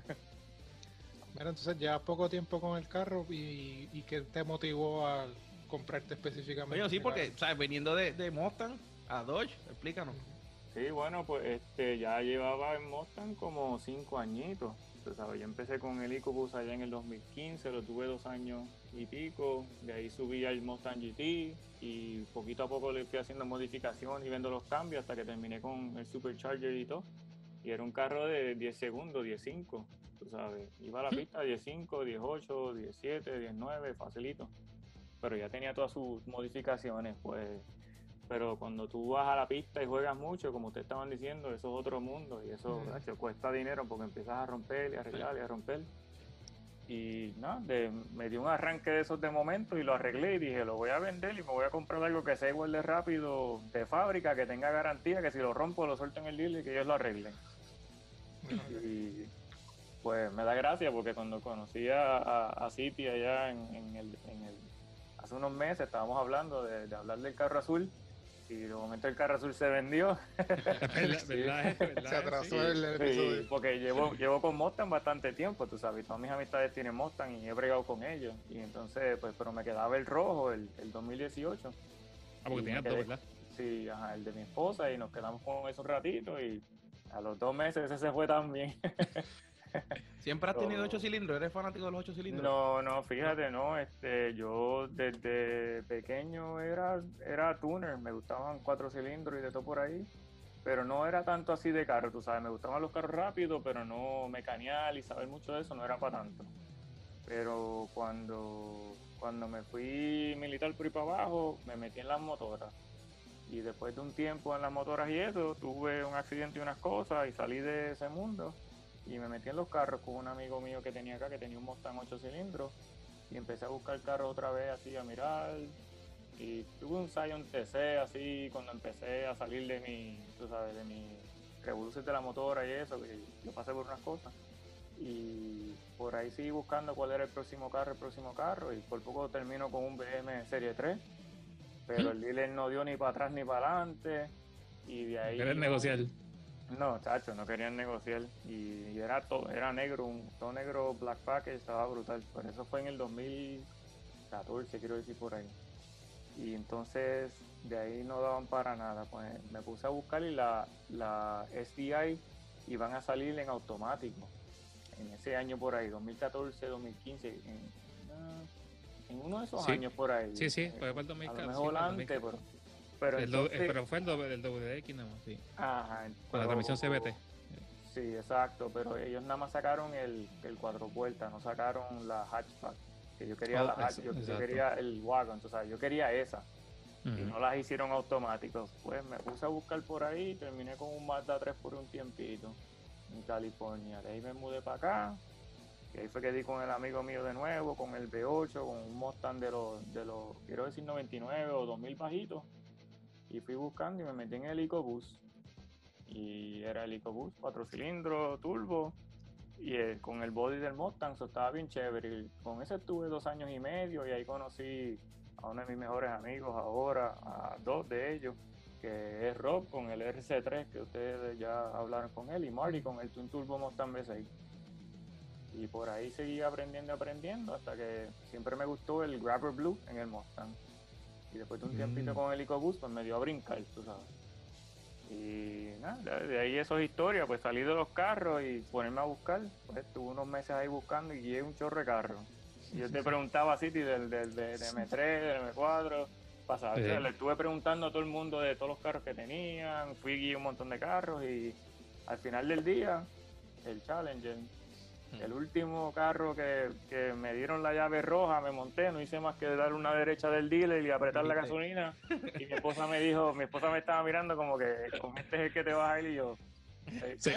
S2: Mira, entonces llevas poco tiempo con el carro y, y ¿qué te motivó a comprarte específicamente?
S1: Oye, sí,
S2: ese
S1: porque,
S2: carro?
S1: ¿sabes? Veniendo de, de Mustang a Dodge, explícanos.
S4: Sí, bueno, pues este ya llevaba en Mustang como cinco añitos. Tú sabes, yo empecé con el EcoBoost allá en el dos mil quince, lo tuve dos años y pico. De ahí subí al Mustang G T y poquito a poco le fui haciendo modificaciones y viendo los cambios hasta que terminé con el Supercharger y todo. Y era un carro de diez segundos, diez cinco, tú sabes. Iba a la pista diez cinco, diez ocho, diez siete, diez nueve, facilito. Pero ya tenía todas sus modificaciones, pues. Pero cuando tú vas a la pista y juegas mucho, como ustedes estaban diciendo, eso es otro mundo y eso
S2: Mm.
S4: ¿verdad? Te cuesta dinero porque empiezas a romper y a arreglar y a romper. Y nada, de, me dio un arranque de esos de momento y lo arreglé y dije, lo voy a vender y me voy a comprar algo que sea igual de rápido de fábrica, que tenga garantía, que si lo rompo lo suelto en el dealer y que ellos lo arreglen. Y pues me da gracia porque cuando conocí a, a, a City allá en, en, el, en el, hace unos meses estábamos hablando de, de hablar del carro azul y de momento el carro azul se vendió.
S3: ¿Verdad, verdad, verdad,
S2: Se atrasó
S3: sí.
S2: el episodio.
S4: Sí, porque llevo, llevo con Mustang bastante tiempo, tú sabes, todas mis amistades tienen Mustang y he bregado con ellos. Y entonces, pues, pero me quedaba el rojo, el, el dos mil dieciocho.
S3: Ah, porque
S4: Y
S3: tenías
S4: me
S3: dos,
S4: quedé-
S3: ¿verdad?
S4: Sí, ajá, el de mi esposa y nos quedamos con eso un ratito y a los dos meses ese se fue también.
S1: ¿Siempre has tenido
S4: So,
S1: ocho cilindros? ¿Eres fanático de los ocho cilindros?
S4: No, no, fíjate, no, este, yo desde pequeño era, era tuner, me gustaban cuatro cilindros y de todo por ahí, pero no era tanto así de carro, tú sabes, me gustaban los carros rápidos, pero no mecanear y saber mucho de eso no era para tanto. Pero cuando, cuando me fui militar por ahí para abajo, me metí en las motoras. Y después de un tiempo en las motoras y eso, tuve un accidente y unas cosas y salí de ese mundo y me metí en los carros con un amigo mío que tenía acá, que tenía un Mustang ocho cilindros, y empecé a buscar carros otra vez así, a mirar, y tuve un Scion T C así, cuando empecé a salir de mi, tú sabes, de mi revolución de la motora y eso, que yo pasé por unas cosas, y por ahí seguí buscando cuál era el próximo carro, el próximo carro, y por poco termino con un B M Serie tres, pero el dealer no dio ni para atrás ni para adelante, y de ahí...
S3: ¿Quieres negociar?
S4: No, chacho, no querían negociar y, y era todo, era negro, un todo negro Black Package, estaba brutal. Pero eso fue en el dos mil catorce, quiero decir por ahí. Y entonces de ahí no daban para nada. Pues me puse a buscar y la, la S D I iban a salir en automático en ese año por ahí, dos mil catorce, dos mil quince, en, en uno de esos
S3: Sí.
S4: años por ahí.
S3: Sí, sí, fue para el
S4: A
S3: dos mil
S4: lo
S3: catorce.
S4: mejor antes, pero, pero
S3: El do-
S4: entonces,
S3: eh, pero fue el, do- el W D X nada más, sí.
S4: ajá,
S3: Con la
S4: pero-
S3: transmisión C V T.
S4: Sí, exacto, pero ellos nada más sacaron el, el cuatro puertas, no sacaron la hatchback, que yo quería
S3: Oh,
S4: la hatch,
S3: eso,
S4: yo, yo
S3: exacto.
S4: quería el wagon, tú sabes, yo quería esa, y
S3: Ujú.
S4: no las hicieron automáticos. Pues me puse a buscar por ahí y terminé con un Mazda tres por un tiempito en California. De ahí me mudé para acá, y ahí fue que di con el amigo mío de nuevo, con el V ocho, con un Mustang de los, de los, quiero decir noventa y nueve o dos mil bajitos, y fui buscando y me metí en el EcoBoost. Y era el EcoBoost, cuatro cilindros, turbo, y eh, con el body del Mustang, so estaba bien chévere. Y con ese estuve dos años y medio y ahí conocí a uno de mis mejores amigos ahora, a dos de ellos, que es Rob con el R C tres, que ustedes ya hablaron con él, y Marty con el Twin Turbo Mustang V seis. Y por ahí seguí aprendiendo y aprendiendo hasta que siempre me gustó el Grabber Blue en el Mustang. Y después de un tiempito
S3: Mm.
S4: con el EcoBoost, pues me dio a brincar, tú sabes. Y nada, de ahí eso es historia, pues salí de los carros y ponerme a buscar. Pues estuve unos meses ahí buscando y guié un chorro de carros. Y yo te preguntaba a City del, del, del, del M tres, del M cuatro, pasaba.
S3: Sí.
S4: O sea, le estuve preguntando a todo el mundo de todos los carros que tenían, fui y guié un montón de carros y al final del día, el Challenger, el último carro que, que me dieron la llave roja, me monté, no hice más que dar una derecha del dealer y apretar la
S1: Dijiste.
S4: gasolina. Y mi esposa me dijo, mi esposa me estaba mirando como que con este es el que te vas a ir y yo.
S3: Sí.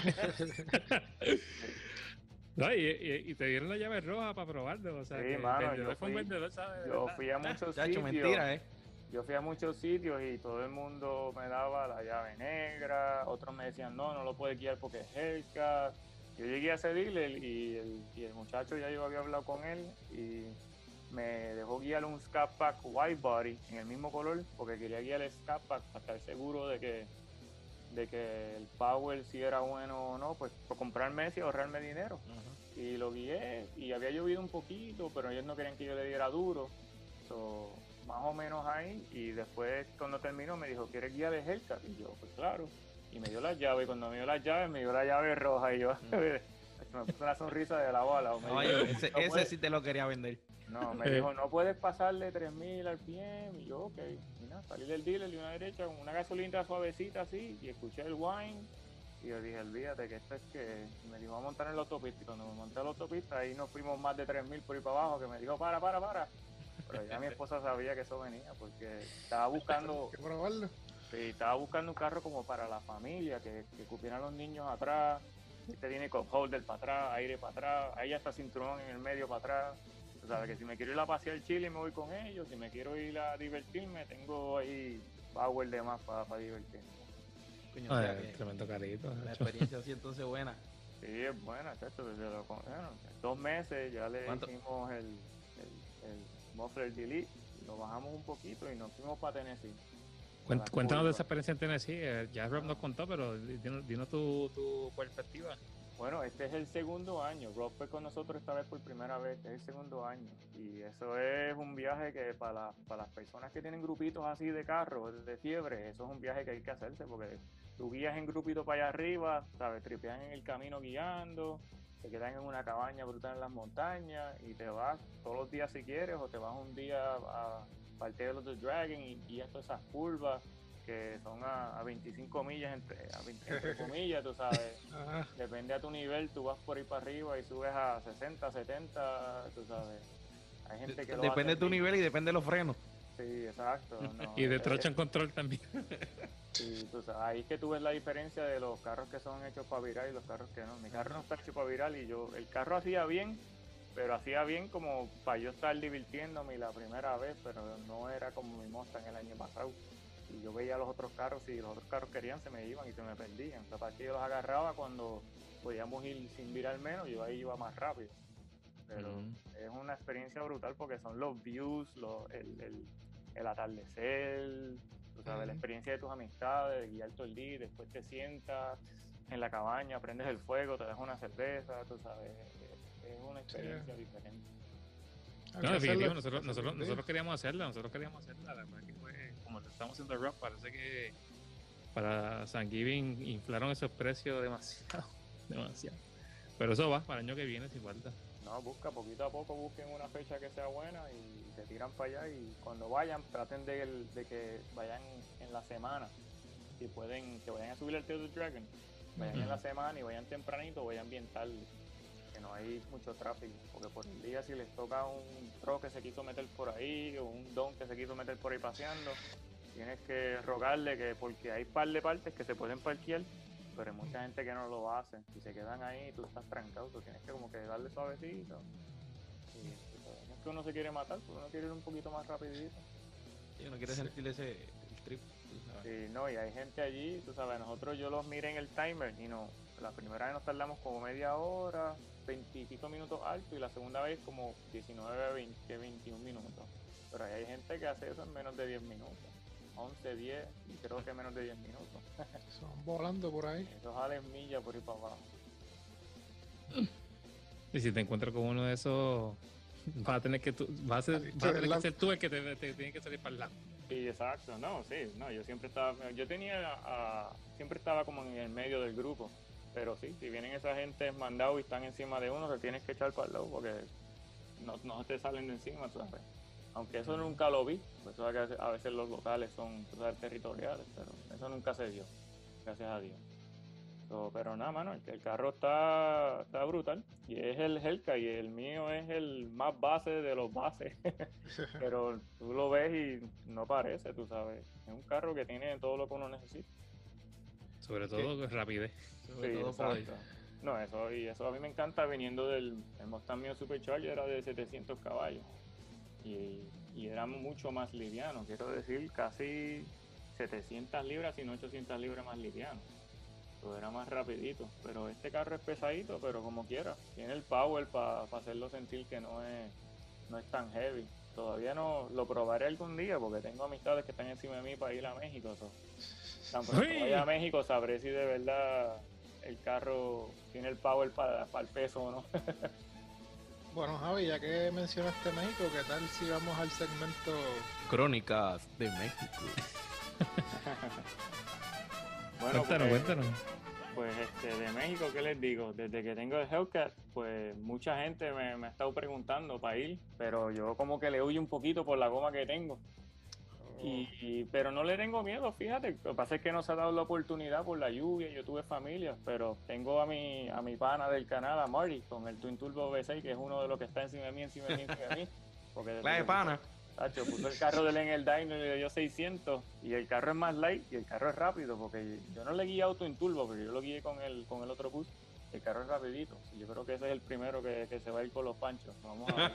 S3: No, y, y- y te dieron la llave roja para probarlo. O sea,
S4: Sí,
S3: que el
S4: mano,
S3: vendedor
S4: yo
S3: fue un
S4: fui-
S3: vendedor, ¿sabes? De
S4: Yo
S3: verdad.
S4: fui a muchos
S1: Chacho,
S4: sitios.
S1: mentira, ¿eh?
S4: Yo fui a muchos sitios y todo el mundo me daba la llave negra, otros me decían, no, no lo puedes guiar porque es Hellcat. Yo llegué a ese dealer y el, y el muchacho ya yo había hablado con él y me dejó guiar un Scat Pack White Body en el mismo color porque quería guiar el Scat Pack para estar seguro de que, de que el Power si era bueno o no, pues por comprarme ese y ahorrarme dinero.
S1: Ujú.
S4: Y lo guié y había llovido un poquito, pero ellos no querían que yo le diera duro. So, más o menos ahí, y después cuando terminó me dijo, ¿quieres guiar el Hellcat? Y yo, pues claro, y me dio las llaves, y cuando me dio las llaves, me dio la llave roja, y yo, me puso una sonrisa de la bala. Me
S1: Oye,
S4: dijo,
S1: ese,
S4: "No
S1: ese
S4: puedes-".
S1: sí te lo quería vender.
S4: No, me
S3: Eh.
S4: dijo, no puedes pasarle tres mil al P M, y yo, ok, y nada, salí del dealer de una derecha con una gasolina suavecita así, y escuché el whine, y yo dije, olvídate que esto es que, y me dijo, a montar en la autopista, y cuando me monté en la autopista, ahí nos fuimos más de tres mil por ahí para abajo, que me dijo, para, para, para. Pero ya mi esposa sabía que eso venía porque estaba buscando,
S2: Hay que probarlo.
S4: sí, estaba buscando un carro como para la familia, que, que cupieran los niños atrás, Este tiene cup holder para atrás, aire para atrás, ahí hasta cinturón en el medio para atrás. O sea, que si me quiero ir a pasear Chile me voy con ellos, si me quiero ir a divertirme, tengo ahí power de más para pa divertirme.
S1: Coño, o sea,
S3: Ay,
S1: que
S3: tremendo carrito.
S1: la experiencia así entonces buena.
S4: Sí, es buena, ¿cierto? Desde lo, bueno, dos meses ya le
S1: ¿Cuánto?
S4: hicimos el, el, el muffler delete, lo bajamos un poquito y nos fuimos para Tennessee.
S3: Cuen-
S4: Para
S3: Cuéntanos de
S4: curva.
S3: esa experiencia en Tennessee. eh, Ya Rob nos contó, pero dinos, dinos tu, tu perspectiva.
S4: Bueno, este es el segundo año. Rob fue con nosotros esta vez por primera vez. Este es el segundo año. Y eso es un viaje que para, la- para las personas que tienen grupitos así de carro, de fiebre, eso es un viaje que hay que hacerse porque tú guías en grupito para allá arriba, ¿sabes? Tripean en el camino guiando, te quedan en una cabaña brutal en las montañas y te vas todos los días si quieres o te vas un día a, para el Tail of the Dragon y guías todas esas curvas que son a, a veinticinco millas, entre, a veinte, entre comillas, tú sabes.
S2: Ah,
S4: Depende a tu nivel, tú vas por ahí para arriba y subes a sesenta, setenta, tú sabes. Hay gente que lo
S1: Depende de
S4: hace
S1: tu
S4: así.
S1: nivel y depende de los frenos.
S4: Sí, exacto. No,
S3: Y de
S4: eh,
S3: Traction Control también.
S4: sí, tú sabes, ahí es que tú ves la diferencia de los carros que son hechos para virar y los carros que no. Mi carro no está hecho para virar y yo, el carro hacía bien, pero hacía bien como para yo estar divirtiéndome la primera vez, pero no era como mi Mustang el año pasado. Y yo veía los otros carros y los otros carros querían, se me iban y se me perdían. O sea, para que yo los agarraba cuando podíamos ir sin virar menos, yo ahí iba más rápido. Pero
S3: Ujú.
S4: es una experiencia brutal porque son los views, los, el, el, el atardecer, tú sabes, la
S2: Ujú.
S4: experiencia de tus amistades, de guiar todo el día, después te sientas en la cabaña, prendes el fuego, te das una cerveza, tú sabes, es, es una experiencia diferente.
S2: hay
S3: No,
S2: que
S3: definitivo,
S2: hacerlo,
S3: nosotros,
S2: hacerlo
S3: nosotros,
S2: un día.
S3: nosotros queríamos hacerla, nosotros queríamos hacerla, la verdad que fue, como le estamos haciendo a Rock, parece que para Thanksgiving inflaron esos precios demasiado, demasiado. Pero eso va, para el año que viene sin falta.
S4: No, busca poquito a poco, busquen una fecha que sea buena y se tiran para allá y cuando vayan traten de, el- de que vayan en la semana. Si pueden, que vayan a subir el Tail of the Dragon, vayan
S3: Ujú.
S4: en la semana y vayan tempranito, vayan bien tarde, que no hay mucho tráfico, porque por el día si les toca un truck que se quiso meter por ahí o un don que se quiso meter por ahí paseando, tienes que rogarle que porque hay par de partes que se pueden parquear, pero hay mucha gente que no lo hace y se quedan ahí y tú estás trancado, tú tienes que como que darle suavecito. Y, tú sabes, no es que uno se quiere matar, pero uno quiere ir un poquito más rapidito.
S1: Y uno quiere
S2: Sí.
S1: sentir ese el trip. tú sabes.
S4: Sí, no, y hay gente allí, tú sabes, nosotros yo los miré en el timer y no, la primera vez nos tardamos como media hora, veinte y pico minutos alto y la segunda vez como diecinueve, veinte, veintiún minutos. Pero ahí hay gente que hace eso en menos de diez minutos, once, diez y creo que menos de diez minutos.
S2: Se van volando por ahí.
S4: Esos jales millas por ahí para abajo.
S3: Y si te encuentras con uno de esos, vas a tener que, tú, vas a, ser-
S2: Así,
S3: vas a tener
S2: la-
S3: que ser tú el que te, te tiene que salir para el lado.
S4: Sí, exacto, no, sí, no, yo siempre estaba, yo tenía, ah, siempre estaba como en el medio del grupo, pero sí, si vienen esa gente mandados y están encima de uno, te tienes que echar para el lado porque no, no te salen de encima, tú sabes. Aunque eso nunca lo vi, pues tú sabes que a veces- a veces los locales son, tú sabes, territoriales, pero eso nunca se dio, gracias a Dios. So, pero nada, mano, el, el carro está, está brutal y es el Hellcat y el mío es el más base de los bases. Pero tú lo ves y no parece, tú sabes. Es un carro que tiene todo lo que uno necesita.
S3: Sobre todo rapidez.
S1: Sobre
S4: Sí,
S1: todo poder.
S4: exacto. No, eso, y eso a mí me encanta viniendo del el Mustang mío Supercharger, era de setecientos caballos. Y, y era mucho más liviano, quiero decir, casi setecientas libras, sino ochocientas libras más liviano. Todo era más rapidito. Pero este carro es pesadito, pero como quiera. Tiene el power para hacerlo sentir que no es, no es tan heavy. Todavía no lo probaré algún día porque tengo amistades que están encima de mí para ir a México. So, tan pronto
S3: ¡Uy!
S4: vaya a México sabré si de verdad el carro tiene el power para, para el peso o no.
S2: Bueno, Javi, ya que mencionaste México, ¿qué tal si vamos al segmento?
S1: Crónicas de México.
S4: Bueno,
S3: Cuéntanos,
S4: pues,
S3: cuéntanos.
S4: pues este, de México, ¿qué les digo? Desde que tengo el Hellcat, pues mucha gente me, me ha estado preguntando para ir, pero yo como que le huyo un poquito por la goma que tengo. Y, y- pero no le tengo miedo, fíjate. Lo que pasa es que no se ha dado la oportunidad por la lluvia. Yo tuve familia, pero tengo a mi, a mi pana del canal, a Marty, con el Twin Turbo V seis, que es uno de los que está encima de mí, encima de mí, encima de mí. Porque desde
S1: La de
S4: que
S1: pana.
S4: Tacho, puso el carro de él en el dyno y le dio seiscientos y el carro es más light y el carro es rápido porque yo no le guié auto en turbo, pero yo lo guié con el, con el otro bus el carro es rapidito. Yo creo que ese es el primero que, que se va a ir con los panchos. Vamos a ver.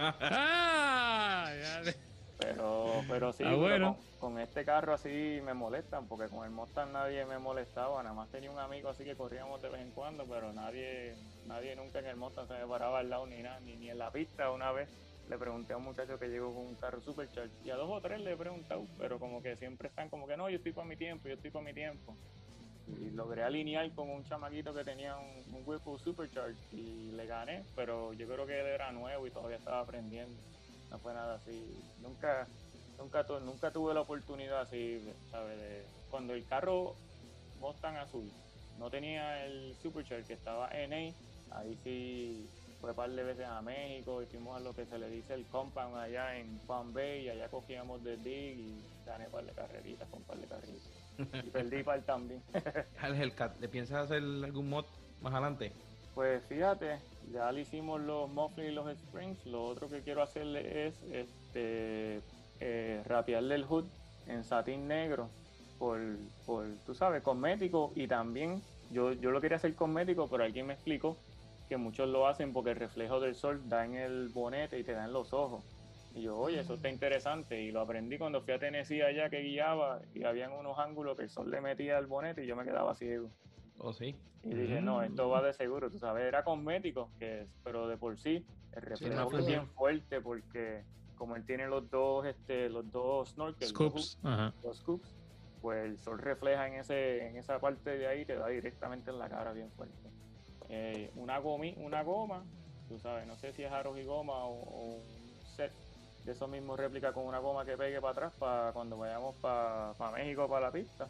S3: Ah, ya.
S4: Pero, pero sí,
S3: Ah,
S4: pero
S3: bueno.
S4: con, con este carro así me molestan, porque con el Mustang nadie me molestaba, nada más tenía un amigo así que corríamos de vez en cuando, pero nadie, nadie nunca en el Mustang se me paraba al lado ni nada, ni, ni en la pista. Una vez le pregunté a un muchacho que llegó con un carro Supercharge, y a dos o tres le he preguntado, pero como que siempre están como que no, yo estoy para mi tiempo, yo estoy para mi tiempo. Y logré alinear con un chamaquito que tenía un, un Whirlpool Supercharge y le gané, pero yo creo que él era nuevo y todavía estaba aprendiendo. No fue nada así. Nunca, nunca, tu, nunca tuve la oportunidad así, ¿sabes? De, cuando el carro Mustang azul no tenía el Supercharge que estaba N A, ahí sí fue un par de veces a México y fuimos a lo que se le dice el compound allá en Palm Bay y allá cogíamos de dig y gané un par de carreritas con un par de carreritas. Y perdí par también.
S1: Al Hellcat, ¿le piensas hacer algún mod más adelante?
S4: Pues fíjate, ya le hicimos los mufflers y los springs. Lo otro que quiero hacerle es este eh, rapearle el hood en satín negro por, por, tú sabes, cosmético. Y también yo, yo lo quería hacer cosmético, pero alguien me explicó que muchos lo hacen porque el reflejo del sol da en el bonete y te da en los ojos. Y yo, oye, eso está interesante. Y lo aprendí cuando fui a Tennessee allá que guiaba y habían unos ángulos que el sol le metía al bonete y yo me quedaba ciego.
S1: ¿Oh, sí?
S4: Y dije, no, esto va de seguro, tú sabes, era cosmético, que es, pero de por sí, el reflejo
S1: no
S4: es bien
S1: ayuda.
S4: fuerte porque como él tiene los dos, este, los dos snorkels,
S3: Scoops.
S4: los,
S3: Ajá.
S4: los scoops, pues el sol refleja en ese, en esa parte de ahí y te da directamente en la cara bien fuerte. Eh, una, gomi, una goma, tú sabes, no sé si es aros y goma o, o un set de esos mismos réplicas con una goma que pegue para atrás para cuando vayamos para pa México, para la pista.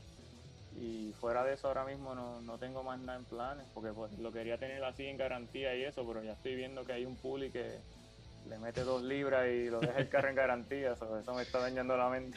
S4: Y fuera de eso ahora mismo no, no tengo más nada en planes, porque pues lo quería tener así en garantía y eso, pero ya estoy viendo que hay un puli que le mete dos libras y lo deja el carro en garantía, so, eso me está dañando la mente.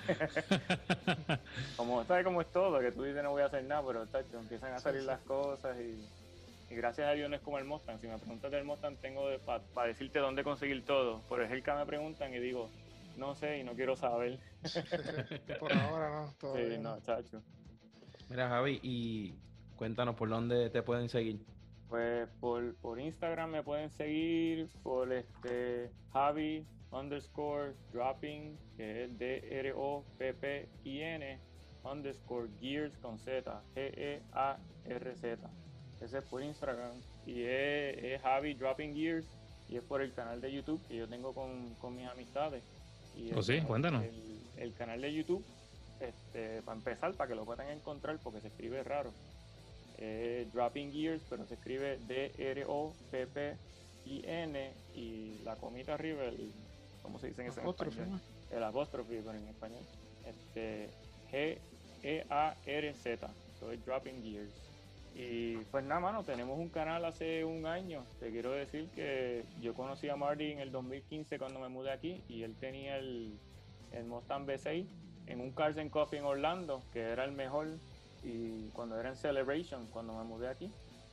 S4: Como sabes cómo es todo, que tú dices no voy a hacer nada, pero tacho, empiezan a salir
S2: Sí, sí.
S4: las cosas y, y gracias a Dios no es como el Mustang. Si me preguntas del Mustang tengo de, para pa decirte dónde conseguir todo, por el que me preguntan y digo, no sé y no quiero saber.
S2: Por ahora no,
S4: Sí,
S2: todavía
S4: no,
S2: no.
S4: chacho.
S1: Mira, Javi, y cuéntanos por dónde te pueden seguir.
S4: Pues por, por Instagram me pueden seguir por este Javi underscore dropping, que es D R O P P I N underscore gears con Z, G E A R Z. Ese es por Instagram. Y es, es Javi dropping gears y es por el canal de YouTube que yo tengo con, con mis amistades. Y
S3: ¿Oh, sí?
S4: el,
S3: Cuéntanos.
S4: el, el canal de YouTube, este, para empezar, para que lo puedan encontrar porque se escribe raro. Eh, Dropping Gears, pero se escribe D R O P P I N y la comita arriba, el, ¿cómo se dice en ese en
S2: Apóstrofe,
S4: español?
S2: ¿no?
S4: El apóstrofe, pero en español. Este, G E A R Z, soy Dropping Gears. Y pues nada, mano, tenemos un canal hace un año. Te quiero decir que yo conocí a Marty en el dos mil quince cuando me mudé aquí y él tenía el, el Mustang V seis en un Cars and Coffee en Orlando, que era el mejor. Y cuando era en Celebration, cuando me mudé aquí,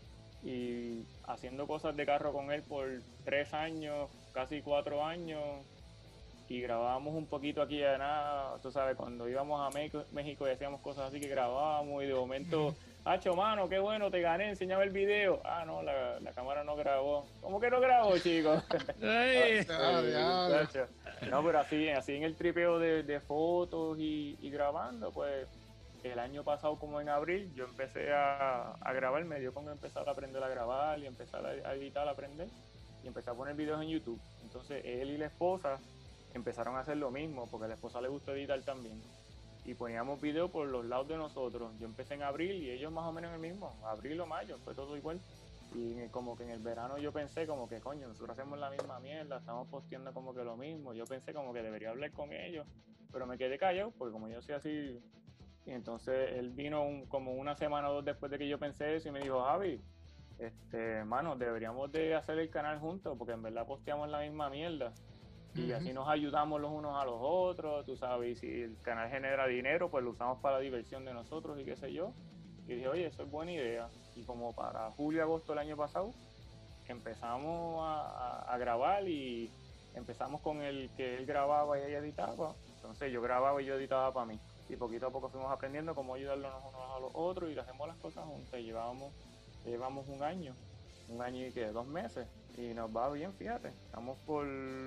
S4: y haciendo cosas de carro con él por tres años, casi cuatro años, y grabábamos un poquito aquí de nada, tú sabes, cuando íbamos a México, México y hacíamos cosas así que grabábamos, y de momento, hacho, mano, qué bueno, te gané, enseñaba el video. Ah, no, la, la cámara no grabó. ¿Cómo que no grabó, chicos?
S3: Ay.
S2: Ya, ya, ya.
S4: No, pero así, así en el tripeo de, de fotos y, y grabando, pues el año pasado, como en abril, yo empecé a, a grabar, me dio con empezar a aprender a grabar y empezar a, a editar, a aprender, y empecé a poner videos en YouTube. Entonces él y la esposa empezaron a hacer lo mismo, porque a la esposa le gusta editar también. Y poníamos videos por los lados de nosotros. Yo empecé en abril y ellos más o menos en el mismo, abril o mayo, fue todo igual. Y como que en el verano yo pensé como que, coño, nosotros hacemos la misma mierda, estamos posteando como que lo mismo. Yo pensé como que debería hablar con ellos, pero me quedé callado, porque como yo soy así. Y entonces él vino un, como una semana o dos después de que yo pensé eso y me dijo, Javi, este, mano, deberíamos de hacer el canal juntos porque en verdad posteamos la misma mierda y
S2: Ujú.
S4: así nos ayudamos los unos a los otros, tú sabes, y si el canal genera dinero, pues lo usamos para la diversión de nosotros y qué sé yo. Y dije, oye, eso es buena idea. Y como para julio, agosto del año pasado, empezamos a, a, a grabar y empezamos con el que él grababa y ella editaba. Entonces yo grababa y yo editaba para mí. Y poquito a poco fuimos aprendiendo cómo ayudarnos unos a los otros y hacemos las cosas juntas. Llevábamos, llevamos un año. un año y que dos meses y nos va bien, fíjate. Estamos por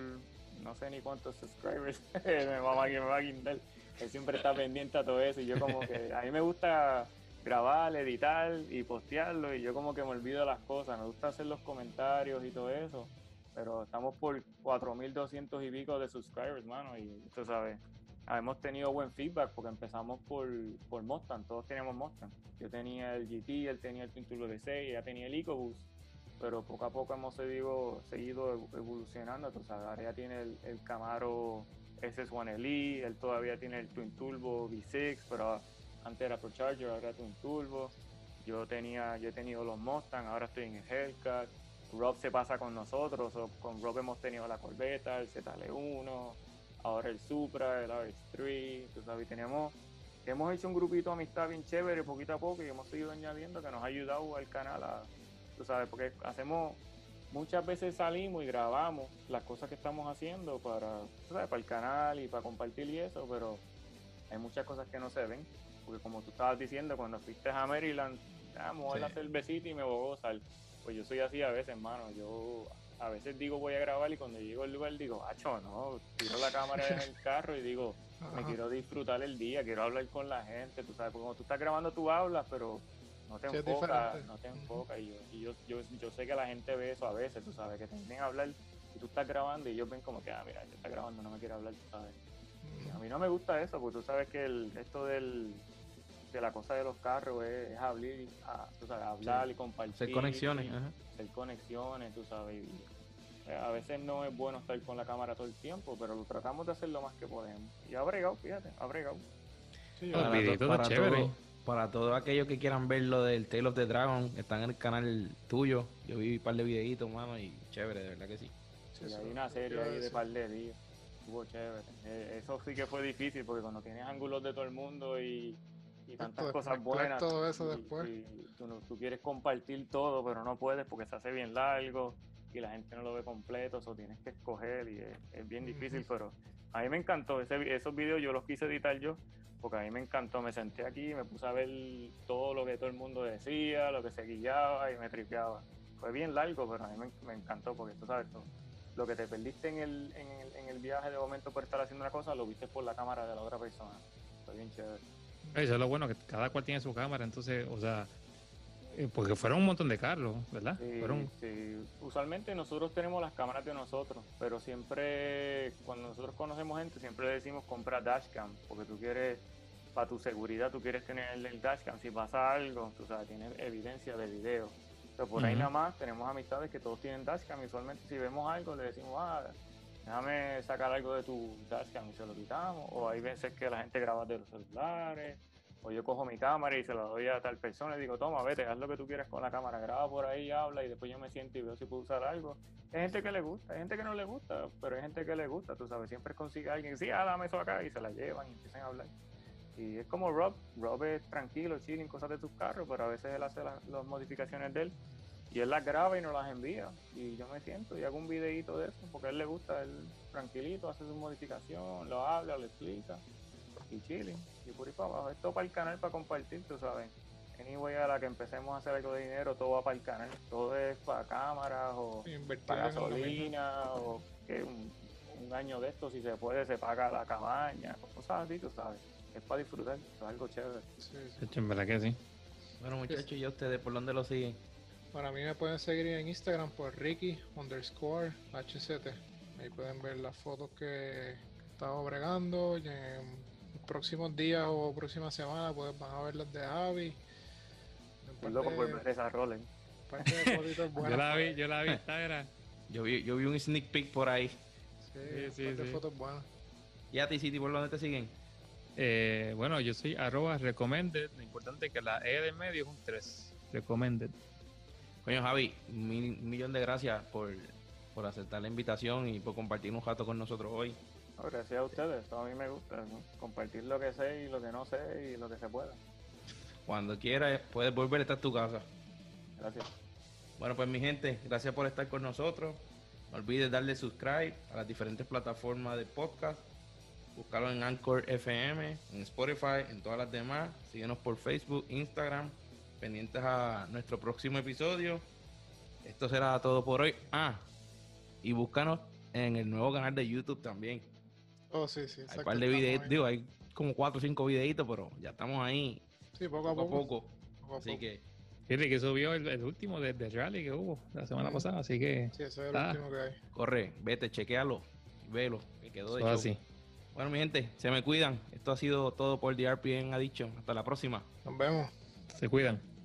S4: no sé ni cuántos subscribers. Me mamá que me va a guindar. Él siempre está pendiente a todo eso y yo como que a mí me gusta grabar, editar y postearlo y yo como que me olvido las cosas. Me gusta hacer los comentarios y todo eso. Pero estamos por cuatro mil doscientos y pico de subscribers, mano, y tú sabes, hemos tenido buen feedback porque empezamos por, por Mustang, todos teníamos Mustang. Yo tenía el G T, él tenía el Twin Turbo V seis, ella tenía el EcoBoost, pero poco a poco hemos seguido, seguido evolucionando, tú sabes, ahora ya tiene el, el Camaro S S uno L E, él todavía tiene el Twin Turbo V seis, pero antes era ProCharger, ahora Twin Turbo. Yo tenía, yo he tenido los Mustang, ahora estoy en el Hellcat. Rob se pasa con nosotros, o con Rob hemos tenido la Corvette, el Z L uno, ahora el Supra, el R X tres, tú sabes, tenemos, hemos hecho un grupito de amistad bien chévere poquito a poco y hemos seguido añadiendo que nos ha ayudado al canal, a, tú sabes, porque hacemos, muchas veces salimos y grabamos las cosas que estamos haciendo para, tú sabes, para el canal y para compartir y eso, pero hay muchas cosas que no se ven, porque como tú estabas diciendo, cuando fuiste a Maryland, vamos sí. a la cervecita y me voy a gozar. Pues yo soy así a veces, hermano. Yo a veces digo voy a grabar y cuando llego al lugar digo, acho, no, tiro la cámara en el carro y digo, me Ajá. quiero disfrutar el día, quiero hablar con la gente, tú sabes, porque cuando tú estás grabando tú hablas, pero no te sí, enfocas, no te enfocas. Y, yo, y yo, yo, yo sé que la gente ve eso a veces, tú sabes, que te vienen a hablar y tú estás grabando y ellos ven como que, ah, mira, este está grabando, no me quiere hablar, tú sabes. Y a mí no me gusta eso, porque tú sabes que el, esto del... que la cosa de los carros es, es hablar, a, tú sabes, hablar sí. y compartir.
S1: Hacer conexiones. Ajá.
S4: Hacer conexiones, tú sabes. Y a veces no es bueno estar con la cámara todo el tiempo, pero lo tratamos de hacer lo más que podemos. Y ha bregado, fíjate, ha bregado.
S1: Sí, para, to para, todo, para todos aquellos que quieran ver lo del Tale of the Dragon, está en el canal tuyo. Yo vi un par de videitos, mano, y chévere, de verdad que sí.
S4: Sí, hay una serie ahí de par de días. Estuvo chévere. Eh, eso sí que fue difícil, porque cuando tienes ángulos de todo el mundo y y tantas Esto, cosas buenas
S2: todo eso
S4: y,
S2: después.
S4: Y tú, no, tú quieres compartir todo pero no puedes porque se hace bien largo y la gente no lo ve completo, o tienes que escoger y es, es bien difícil, uh-huh. pero a mí me encantó ese, esos videos, yo los quise editar yo porque a mí me encantó, me senté aquí, me puse a ver todo lo que todo el mundo decía, lo que se guillaba y me tripeaba. Fue bien largo, pero a mí me, me encantó porque tú sabes todo. Lo que te perdiste en el, en, el, en el viaje de momento por estar haciendo una cosa, lo viste por la cámara de la otra persona. Fue bien chévere.
S3: Eso es lo bueno, que cada cual tiene su cámara, entonces, o sea, eh, porque fueron un montón de carros, ¿verdad?
S4: Sí,
S3: fueron...
S4: sí, usualmente nosotros tenemos las cámaras de nosotros, pero siempre, cuando nosotros conocemos gente, siempre le decimos compra dashcam, porque tú quieres, para tu seguridad, tú quieres tener el dashcam, si pasa algo, tú sabes, tienes evidencia de video. Pero por uh-huh. ahí nada más tenemos amistades que todos tienen dashcam, y usualmente si vemos algo le decimos, ah, déjame sacar algo de tu dashcam y se lo quitamos, o hay veces que la gente graba de los celulares, o yo cojo mi cámara y se la doy a tal persona y digo, toma, vete, haz lo que tú quieras con la cámara, graba por ahí, habla y después yo me siento y veo si puedo usar algo. Hay gente que le gusta, hay gente que no le gusta, pero hay gente que le gusta, tú sabes, siempre consigue a alguien que sí, ah, dame eso acá y se la llevan y empiezan a hablar. Y es como Rob, Rob es tranquilo, chilling, cosas de sus carros, pero a veces él hace la, las modificaciones de él y él las graba y nos las envía y yo me siento y hago un videito de eso porque a él le gusta, él tranquilito hace su modificación, lo habla, lo explica y chilling y por ahí para abajo. Esto para el canal, para compartir, tú sabes. Anyway, a la que empecemos a hacer algo de dinero, todo va para el canal, todo es para cámaras o Invertir para gasolina o que un, un año de esto si se puede se paga la cabaña, cosas así, tú sabes. Es para disfrutar, es algo chévere.
S3: Sí, sí. En verdad que sí.
S1: Bueno, muchachos, ¿y ustedes por dónde lo siguen?
S2: Para mí me pueden seguir en Instagram por Ricky underscore H Z T. Ahí pueden ver las fotos que estaba bregando. Y en los próximos días o próximas semanas pues van a ver las de Javi.
S4: Estoy loco por ver esa rola.
S3: Yo la vi, yo la vi, Instagram.
S1: Yo vi, yo vi un sneak peek por ahí.
S2: Sí, sí, sí, de sí. fotos buenas.
S1: ¿Y a ti, City, por dónde te siguen?
S3: Eh, bueno, yo soy arroba recommended. Lo importante es que la E del medio es un tres. Recommended.
S1: Coño, Javi, un millón de gracias por, por aceptar la invitación y por compartir un rato con nosotros hoy.
S4: No, gracias a ustedes, todo a mí me gusta, ¿no? Compartir lo que sé y lo que no sé y lo que se pueda.
S1: Cuando quieras, puedes volver a estar en tu casa.
S4: Gracias.
S1: Bueno, pues mi gente, gracias por estar con nosotros. No olvides darle subscribe a las diferentes plataformas de podcast. Búscalo en Anchor F M, en Spotify, en todas las demás. Síguenos por Facebook, Instagram. Pendientes a nuestro próximo episodio. esto será todo por hoy. Ah, y búscanos en el nuevo canal de YouTube también.
S2: Oh, sí, sí,
S1: Hay
S2: exacto.
S1: un par de
S2: estamos
S1: videitos,
S2: ahí.
S1: digo, hay como cuatro o cinco videitos, pero ya estamos ahí
S2: Sí, poco,
S1: poco a poco.
S2: poco a
S1: Así
S2: poco.
S1: que,
S3: Fíjate que subió el, el último de, de rally que hubo la semana
S2: Ujú.
S3: pasada, así que
S2: Sí, ese es el
S3: Ah.
S2: último que hay.
S1: corre, vete, chequealo, velo, que quedó de
S3: eso
S1: show.
S3: así.
S1: Bueno, mi gente, se me cuidan. Esto ha sido todo por The R P en Addiction. Hasta la próxima.
S2: Nos vemos.
S3: Se cuidan.